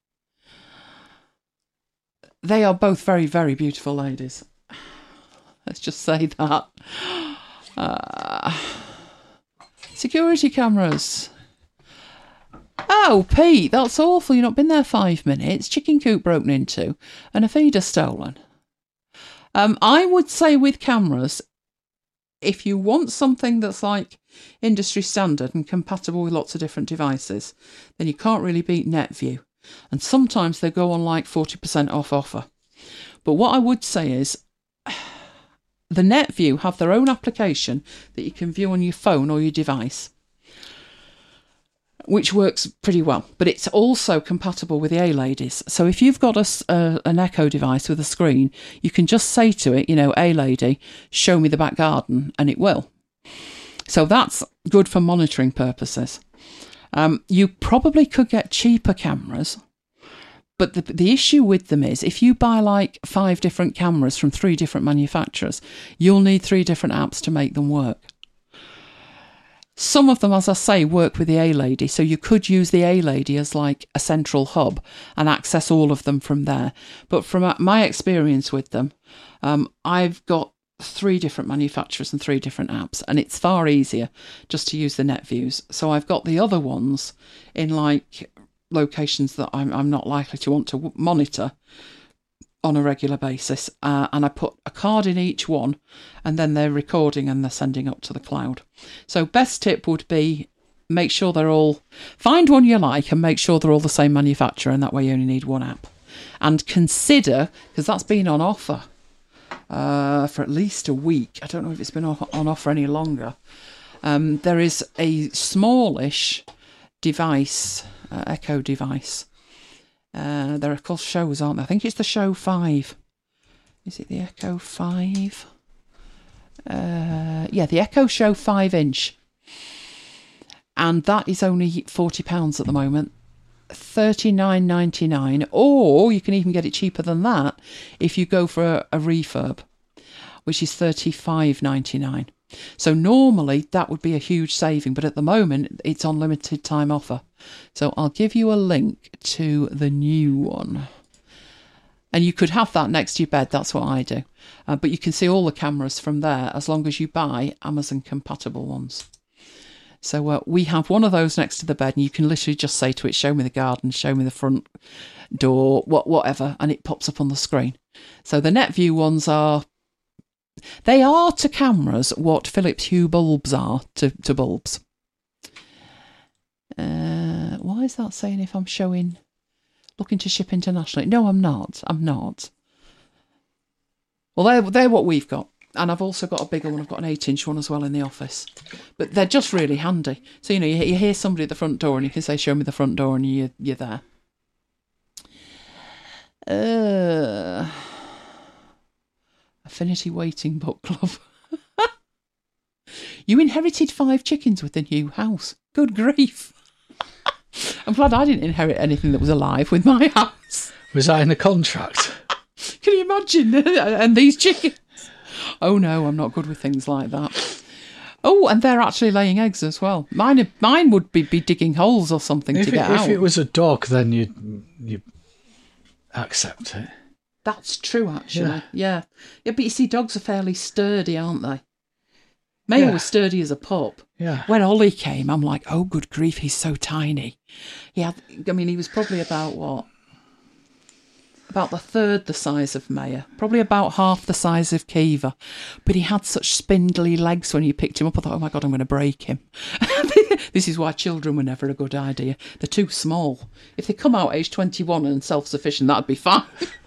They are both very, very beautiful ladies. Let's just say that. Uh, security cameras. Oh, Pete, that's awful. You've not been there five minutes. Chicken coop broken into and a feeder stolen. Um, I would say with cameras, if you want something that's like industry standard and compatible with lots of different devices, then you can't really beat NetView. And sometimes they go on like forty percent off offer. But what I would say is, the NetView have their own application that you can view on your phone or your device, which works pretty well, but it's also compatible with the A-Ladies. So if you've got a, a, an Echo device with a screen, you can just say to it, you know, A-Lady, show me the back garden, and it will. So that's good for monitoring purposes. Um, you probably could get cheaper cameras, but the, the issue with them is if you buy like five different cameras from three different manufacturers, you'll need three different apps to make them work. Some of them, as I say, work with the A-Lady, so you could use the A-Lady as like a central hub and access all of them from there. But from my experience with them, um, I've got three different manufacturers and three different apps, and it's far easier just to use the NetViews. So I've got the other ones in like locations that I'm, I'm not likely to want to monitor on a regular basis, uh, and I put a card in each one, and then they're recording and they're sending up to the cloud. So best tip would be make sure they're all, find one you like and make sure they're all the same manufacturer, and that way you only need one app. And consider, because that's been on offer uh, for at least a week. I don't know if it's been on offer any longer. Um, there is a smallish device, uh, Echo device. Uh, there are called Shows, aren't there? I think it's the Show five. Is it the Echo five? Uh, yeah, the Echo Show five inch. And that is only forty pounds at the moment. thirty-nine ninety-nine, or you can even get it cheaper than that if you go for a, a refurb, which is thirty-five ninety-nine. So normally that would be a huge saving, but at the moment it's on limited time offer. So I'll give you a link to the new one. And you could have that next to your bed, that's what I do. Uh, but you can see all the cameras from there as long as you buy Amazon compatible ones. So uh, we have one of those next to the bed, and you can literally just say to it, show me the garden, show me the front door, what whatever, and it pops up on the screen. So the NetView ones are, they are to cameras what Philips Hue bulbs are to, to bulbs. Uh, why is that saying if I'm showing, looking to ship internationally? No, I'm not. I'm not. Well, they're, they're what we've got. And I've also got a bigger one. I've got an eight inch one as well in the office. But they're just really handy. So, you know, you, you hear somebody at the front door and you can say, show me the front door, and you, you're there. Uh, Affinity Waiting Book Club. You inherited five chickens with the new house. Good grief. I'm glad I didn't inherit anything that was alive with my house. Was that in the contract? Can you imagine? And these chickens. Oh no, I'm not good with things like that. Oh, and they're actually laying eggs as well. Mine, mine would be, be digging holes or something if to it, get if out. If it was a dog, then you'd, you'd accept it. That's true, actually. Yeah. yeah. Yeah, but you see, dogs are fairly sturdy, aren't they? Maya Yeah. was sturdy as a pup. Yeah. When Ollie came, I'm like, oh, good grief, he's so tiny. He had, I mean, he was probably about, what? About the third the size of Maya. Probably about half the size of Kiva. But he had such spindly legs when you picked him up. I thought, oh my God, I'm going to break him. This is why children were never a good idea. They're too small. If they come out age twenty-one and self-sufficient, that'd be fine.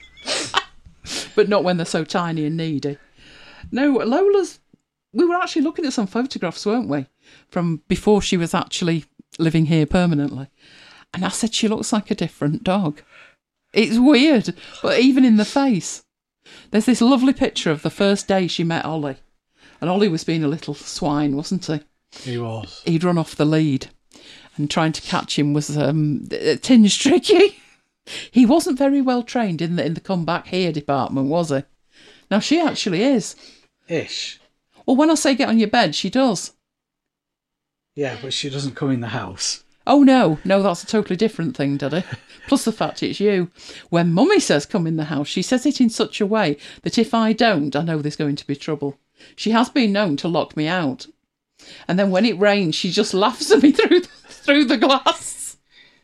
But not when they're so tiny and needy. No, Lola's... We were actually looking at some photographs, weren't we? From before she was actually living here permanently. And I said, she looks like a different dog. It's weird, but even in the face. There's this lovely picture of the first day she met Ollie. And Ollie was being a little swine, wasn't he? He was. He'd run off the lead. And trying to catch him was um, tinged tricky. He wasn't very well trained in the, in the come back here department, was he? Now, she actually is. Ish. Well, when I say get on your bed, she does. Yeah, but she doesn't come in the house. Oh, no. No, that's a totally different thing, Daddy. Plus the fact it's you. When Mummy says come in the house, she says it in such a way that if I don't, I know there's going to be trouble. She has been known to lock me out. And then when it rains, she just laughs at me through the, through the glass.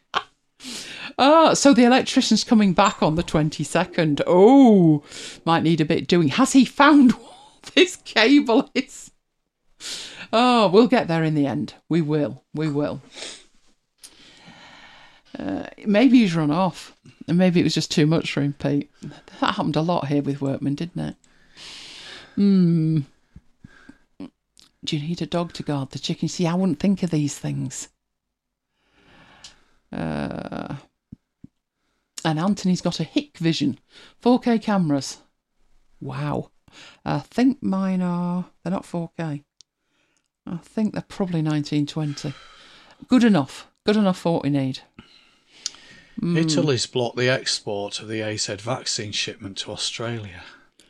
Ah, so the electrician's coming back on the twenty-second. Oh, might need a bit doing. Has he found what this cable is? Oh, we'll get there in the end. We will. We will. Uh, maybe he's run off. And maybe it was just too much for him, Pete. That happened a lot here with workmen, didn't it? Hmm. Do you need a dog to guard the chicken? See, I wouldn't think of these things. Uh, and Anthony's got a Hikvision. four K cameras. Wow. I think mine are... They're not four K. I think they're probably nineteen twenty. Good enough. Good enough for what we need. Mm. Italy's blocked the export of the A Z vaccine shipment to Australia.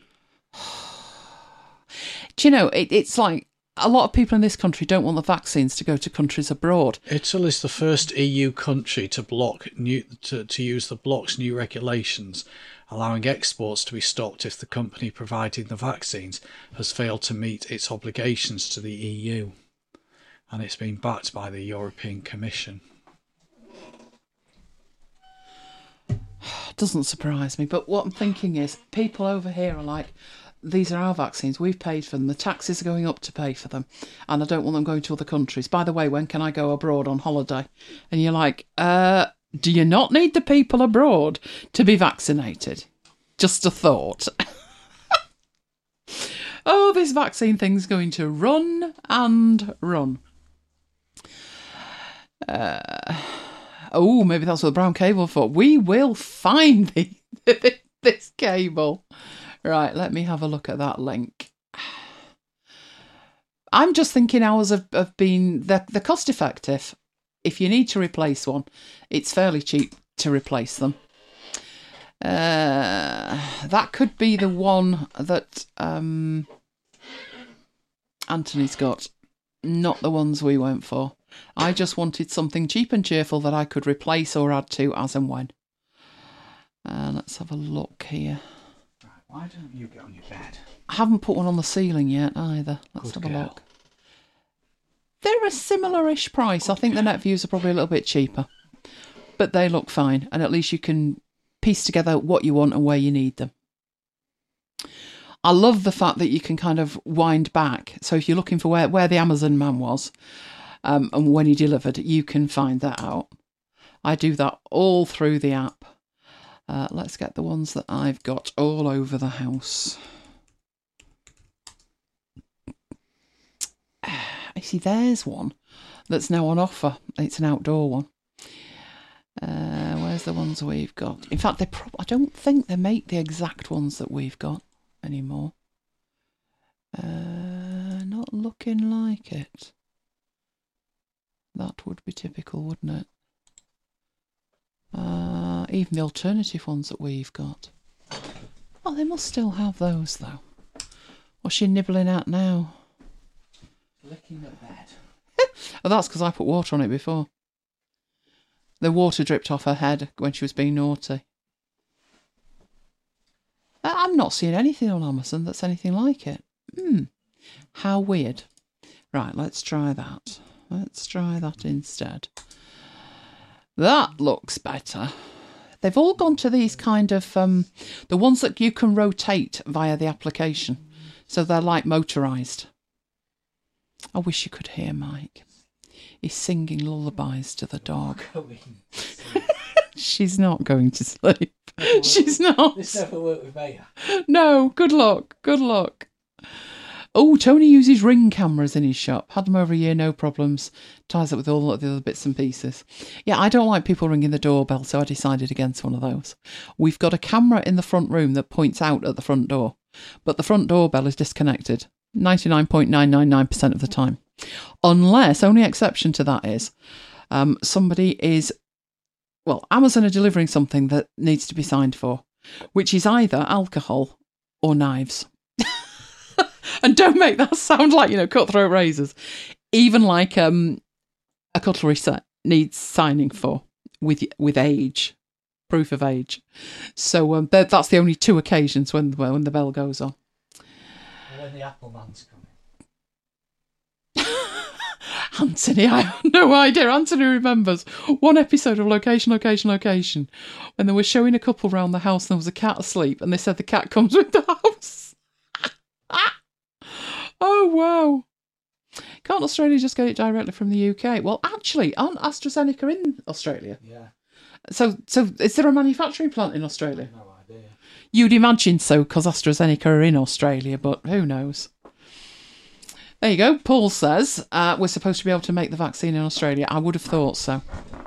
Do you know, it, it's like a lot of people in this country don't want the vaccines to go to countries abroad. Italy's the first E U country to block new to, to use the bloc's new regulations, allowing exports to be stopped if the company providing the vaccines has failed to meet its obligations to the E U. And it's been backed by the European Commission. Doesn't surprise me, but what I'm thinking is people over here are like, these are our vaccines, we've paid for them, the taxes are going up to pay for them, and I don't want them going to other countries. By the way, when can I go abroad on holiday? And you're like, uh, do you not need the people abroad to be vaccinated? Just a thought. Oh, this vaccine thing's going to run and run. Uh, oh, maybe that's what the brown cable for. We will find the, this cable. Right, let me have a look at that link. I'm just thinking ours have, have been, they're, they're cost effective. If you need to replace one, it's fairly cheap to replace them. Uh, that could be the one that um, Anthony's got, not the ones we went for. I just wanted something cheap and cheerful that I could replace or add to as and when. Uh, let's have a look here. Right, why don't you get on your bed? I haven't put one on the ceiling yet either. Let's Good have girl. a look. They're a similar-ish price. I think the Netviews are probably a little bit cheaper. But they look fine. And at least you can piece together what you want and where you need them. I love the fact that you can kind of wind back. So if you're looking for where, where the Amazon man was um, and when he delivered, you can find that out. I do that all through the app. Uh, let's get the ones that I've got all over the house. I see there's one that's now on offer. It's an outdoor one. Uh, where's the ones we've got? In fact, they pro- I don't think they make the exact ones that we've got anymore. Uh, not looking like it. That would be typical, wouldn't it? Uh, even the alternative ones that we've got. Oh, they must still have those, though. What's she nibbling at now? Licking at bed. Oh, that's because I put water on it before. The water dripped off her head when she was being naughty. I'm not seeing anything on Amazon that's anything like it. Hmm. How weird. Right, let's try that. Let's try that instead. That looks better. They've all gone to these kind of, um, the ones that you can rotate via the application. So they're like motorised. I wish you could hear Mike. He's singing lullabies to the dog. She's not going to sleep. She's not. This never worked with me. No, good luck. Good luck. Oh, Tony uses Ring cameras in his shop. Had them over a year, no problems. Ties up with all the other bits and pieces. Yeah, I don't like people ringing the doorbell, so I decided against one of those. We've got a camera in the front room that points out at the front door, but the front doorbell is disconnected ninety-nine point nine nine nine percent of the time. Unless, only exception to that is, um, somebody is, well, Amazon are delivering something that needs to be signed for, which is either alcohol or knives. And don't make that sound like, you know, cutthroat razors. Even like um, a cutlery set needs signing for with with age, proof of age. So um, that's the only two occasions when when the bell goes on. When the Apple man's coming. Anthony, I have no idea. Anthony remembers one episode of Location, Location, Location when they were showing a couple round the house and there was a cat asleep and they said the cat comes with the house. Oh, wow. Can't Australia just get it directly from the U K? Well, actually, aren't AstraZeneca in Australia? Yeah. So, so is there a manufacturing plant in Australia? No idea. You'd imagine so, because AstraZeneca are in Australia, but who knows? There you go. Paul says uh, we're supposed to be able to make the vaccine in Australia. I would have thought so.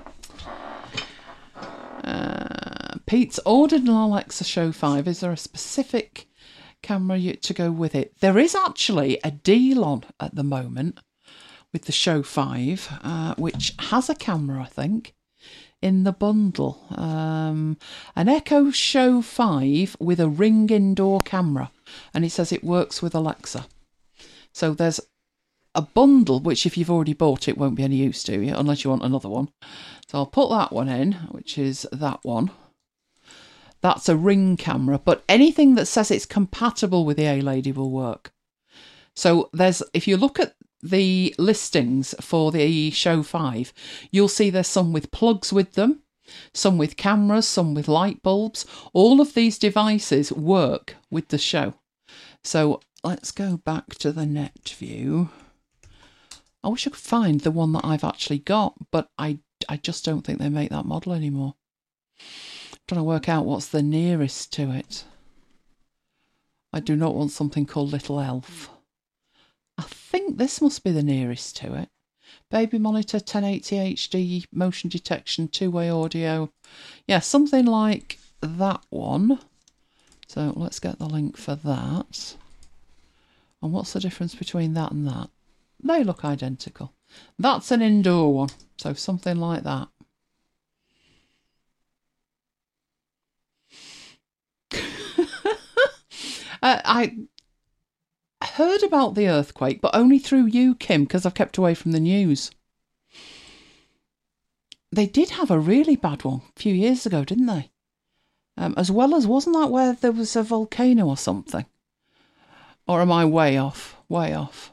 Uh, Pete's ordered an Alexa Show five. Is there a specific camera to go with it? There is actually a deal on at the moment with the Show five, uh, which has a camera, I think, in the bundle. Um, an Echo Show five with a Ring indoor camera, and it says it works with Alexa. So there's a bundle, which if you've already bought it, won't be any use to you, unless you want another one. So I'll put that one in, which is that one. That's a Ring camera, but anything that says it's compatible with the A-Lady will work. So there's, if you look at the listings for the Show five, you'll see there's some with plugs with them, some with cameras, some with light bulbs. All of these devices work with the Show. So let's go back to the Netview. I wish I could find the one that I've actually got, but I, I just don't think they make that model anymore. I'm trying to work out what's the nearest to it. I do not want something called Little Elf. I think this must be the nearest to it. Baby monitor, ten eighty H D, motion detection, two-way audio. Yeah, something like that one. So let's get the link for that. And what's the difference between that and that? They look identical. That's an indoor one, so something like that. uh, I heard about the earthquake, but only through you, Kim, because I've kept away from the news. They did have a really bad one a few years ago, didn't they? Um, as well as, wasn't that where there was a volcano or something? Or am I way off? Way off.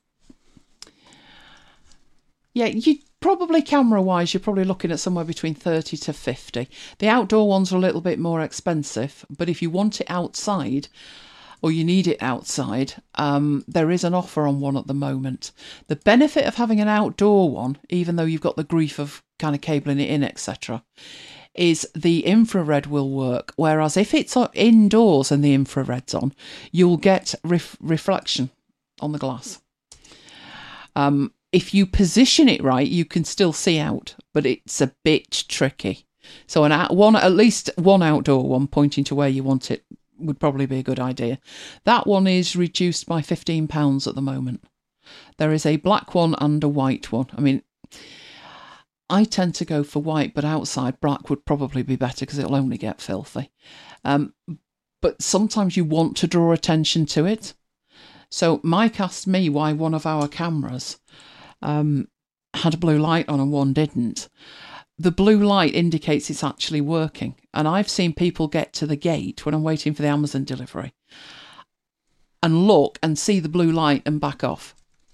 Yeah, you probably camera-wise, you're probably looking at somewhere between thirty to fifty. The outdoor ones are a little bit more expensive, but if you want it outside, or you need it outside, um, there is an offer on one at the moment. The benefit of having an outdoor one, even though you've got the grief of kind of cabling it in, et cetera, is the infrared will work. Whereas if it's indoors and the infrared's on, you'll get ref- reflection on the glass. Um, if you position it right, you can still see out, but it's a bit tricky. So an out- one, at least one outdoor one pointing to where you want it would probably be a good idea. That one is reduced by fifteen pounds at the moment. There is a black one and a white one. I mean, I tend to go for white, but outside black would probably be better because it'll only get filthy. Um, but sometimes you want to draw attention to it. So Mike asked me why one of our cameras um, had a blue light on and one didn't. The blue light indicates it's actually working. And I've seen people get to the gate when I'm waiting for the Amazon delivery and look and see the blue light and back off.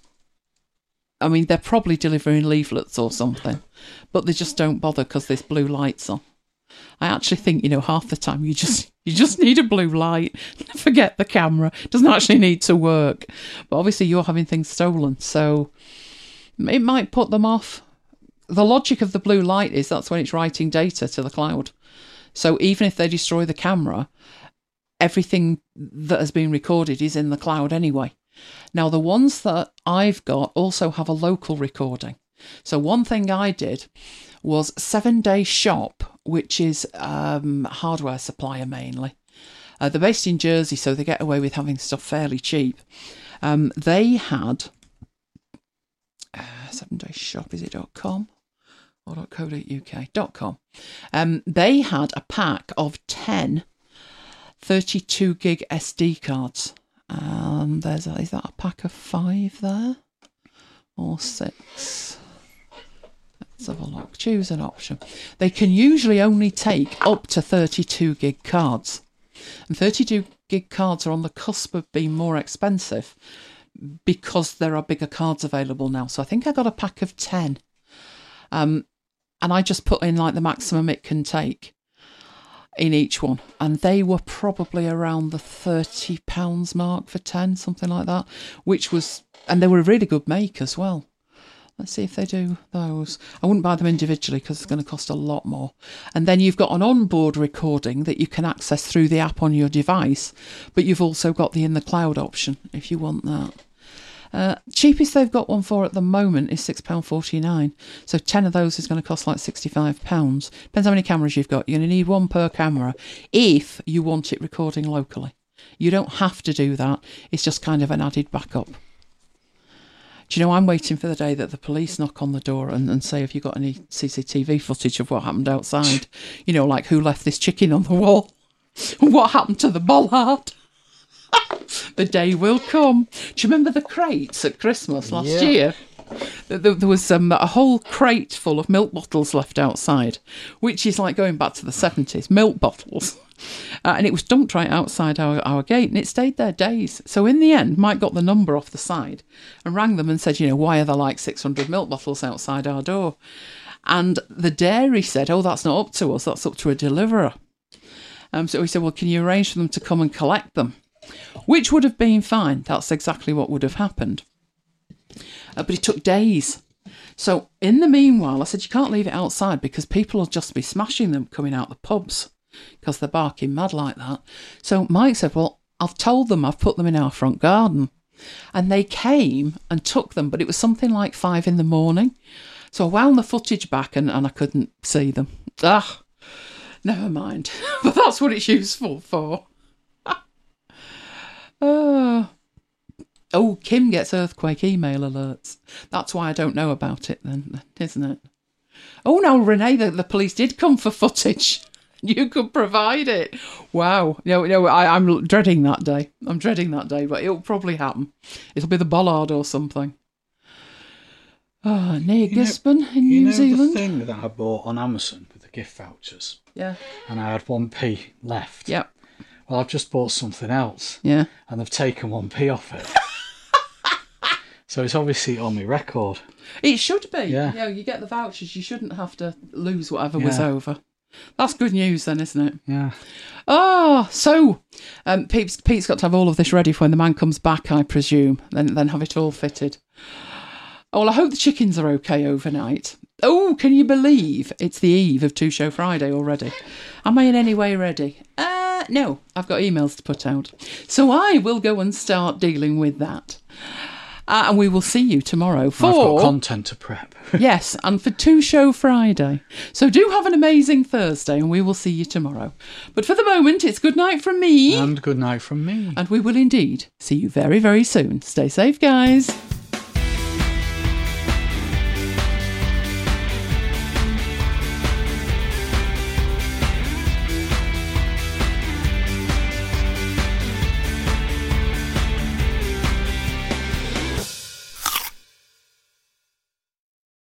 I mean, they're probably delivering leaflets or something, but they just don't bother because this blue light's on. I actually think, you know, half the time you just you just need a blue light. Forget the camera. It doesn't actually need to work. But obviously you're having things stolen, so it might put them off. The logic of the blue light is that's when it's writing data to the cloud. So even if they destroy the camera, everything that has been recorded is in the cloud anyway. Now, the ones that I've got also have a local recording. So one thing I did was Seven Day Shop, which is um, a hardware supplier mainly. Uh, they're based in Jersey, so they get away with having stuff fairly cheap. Um, they had uh, Seven Day Shop, is it .com or .co.uk? .com. Um, they had a pack of ten thirty-two gig S D cards. Um, there's a, is that a pack of five there or six? Let's have a look. Choose an option. They can usually only take up to thirty-two gig cards, and thirty-two gig cards are on the cusp of being more expensive because there are bigger cards available now. So I think I got a pack of ten, um, and I just put in like the maximum it can take in each one, and they were probably around the thirty pounds mark for ten, something like that, which was, and they were a really good make as well. Let's see if they do those. I wouldn't buy them individually because it's going to cost a lot more. And then you've got an onboard recording that you can access through the app on your device, but you've also got the in the cloud option if you want that. Uh, cheapest they've got one for at the moment is six pounds forty-nine. So ten of those is going to cost like sixty-five pounds. Depends how many cameras you've got. You're going to need one per camera if you want it recording locally. You don't have to do that. It's just kind of an added backup. Do you know, I'm waiting for the day that the police knock on the door and, and say, have you got any C C T V footage of what happened outside? You know, like who left this chicken on the wall? What happened to the bollard? The day will come. Do you remember the crates at Christmas last yeah. year? There, there was um, a whole crate full of milk bottles left outside, which is like going back to the seventies, milk bottles. Uh, and it was dumped right outside our, our gate, and it stayed there days. So in the end, Mike got the number off the side and rang them and said, you know, why are there like six hundred milk bottles outside our door? And the dairy said, oh, that's not up to us, that's up to a deliverer. Um, so we said, well, can you arrange for them to come and collect them? Which would have been fine. That's exactly what would have happened. Uh, but it took days. So in the meanwhile, I said, you can't leave it outside because people will just be smashing them coming out the pubs because they're barking mad like that. So Mike said, well, I've told them I've put them in our front garden. And they came and took them, but it was something like five in the morning. So I wound the footage back and, and I couldn't see them. Ah, never mind. But that's what it's useful for. uh, oh, Kim gets earthquake email alerts. That's why I don't know about it then, isn't it? Oh, no, Renee, the, the police did come for footage. You could provide it. Wow. No, no, I, I'm dreading that day. I'm dreading that day, but it'll probably happen. It'll be the bollard or something. Oh, Near Gisborne in you New know Zealand. The thing that I bought on Amazon with the gift vouchers? Yeah. And I had one p left. Yep. Well, I've just bought something else. Yeah. And they've taken one p off it. So it's obviously on my record. It should be. Yeah. You know, you get the vouchers, you shouldn't have to lose whatever Yeah. was over. That's good news then, isn't it? Yeah. Oh, so um, Pete's, Pete's got to have all of this ready for when the man comes back, I presume, then then have it all fitted. Oh, well, I hope the chickens are okay overnight. Oh, can you believe it's the eve of Two Show Friday already? Am I in any way ready? Uh, no, I've got emails to put out. So I will go and start dealing with that. Uh, and we will see you tomorrow for... I've got content to prep. Yes, and for Two Show Friday. So do have an amazing Thursday and we will see you tomorrow. But for the moment, it's good night from me. And good night from me. And we will indeed see you very, very soon. Stay safe, guys.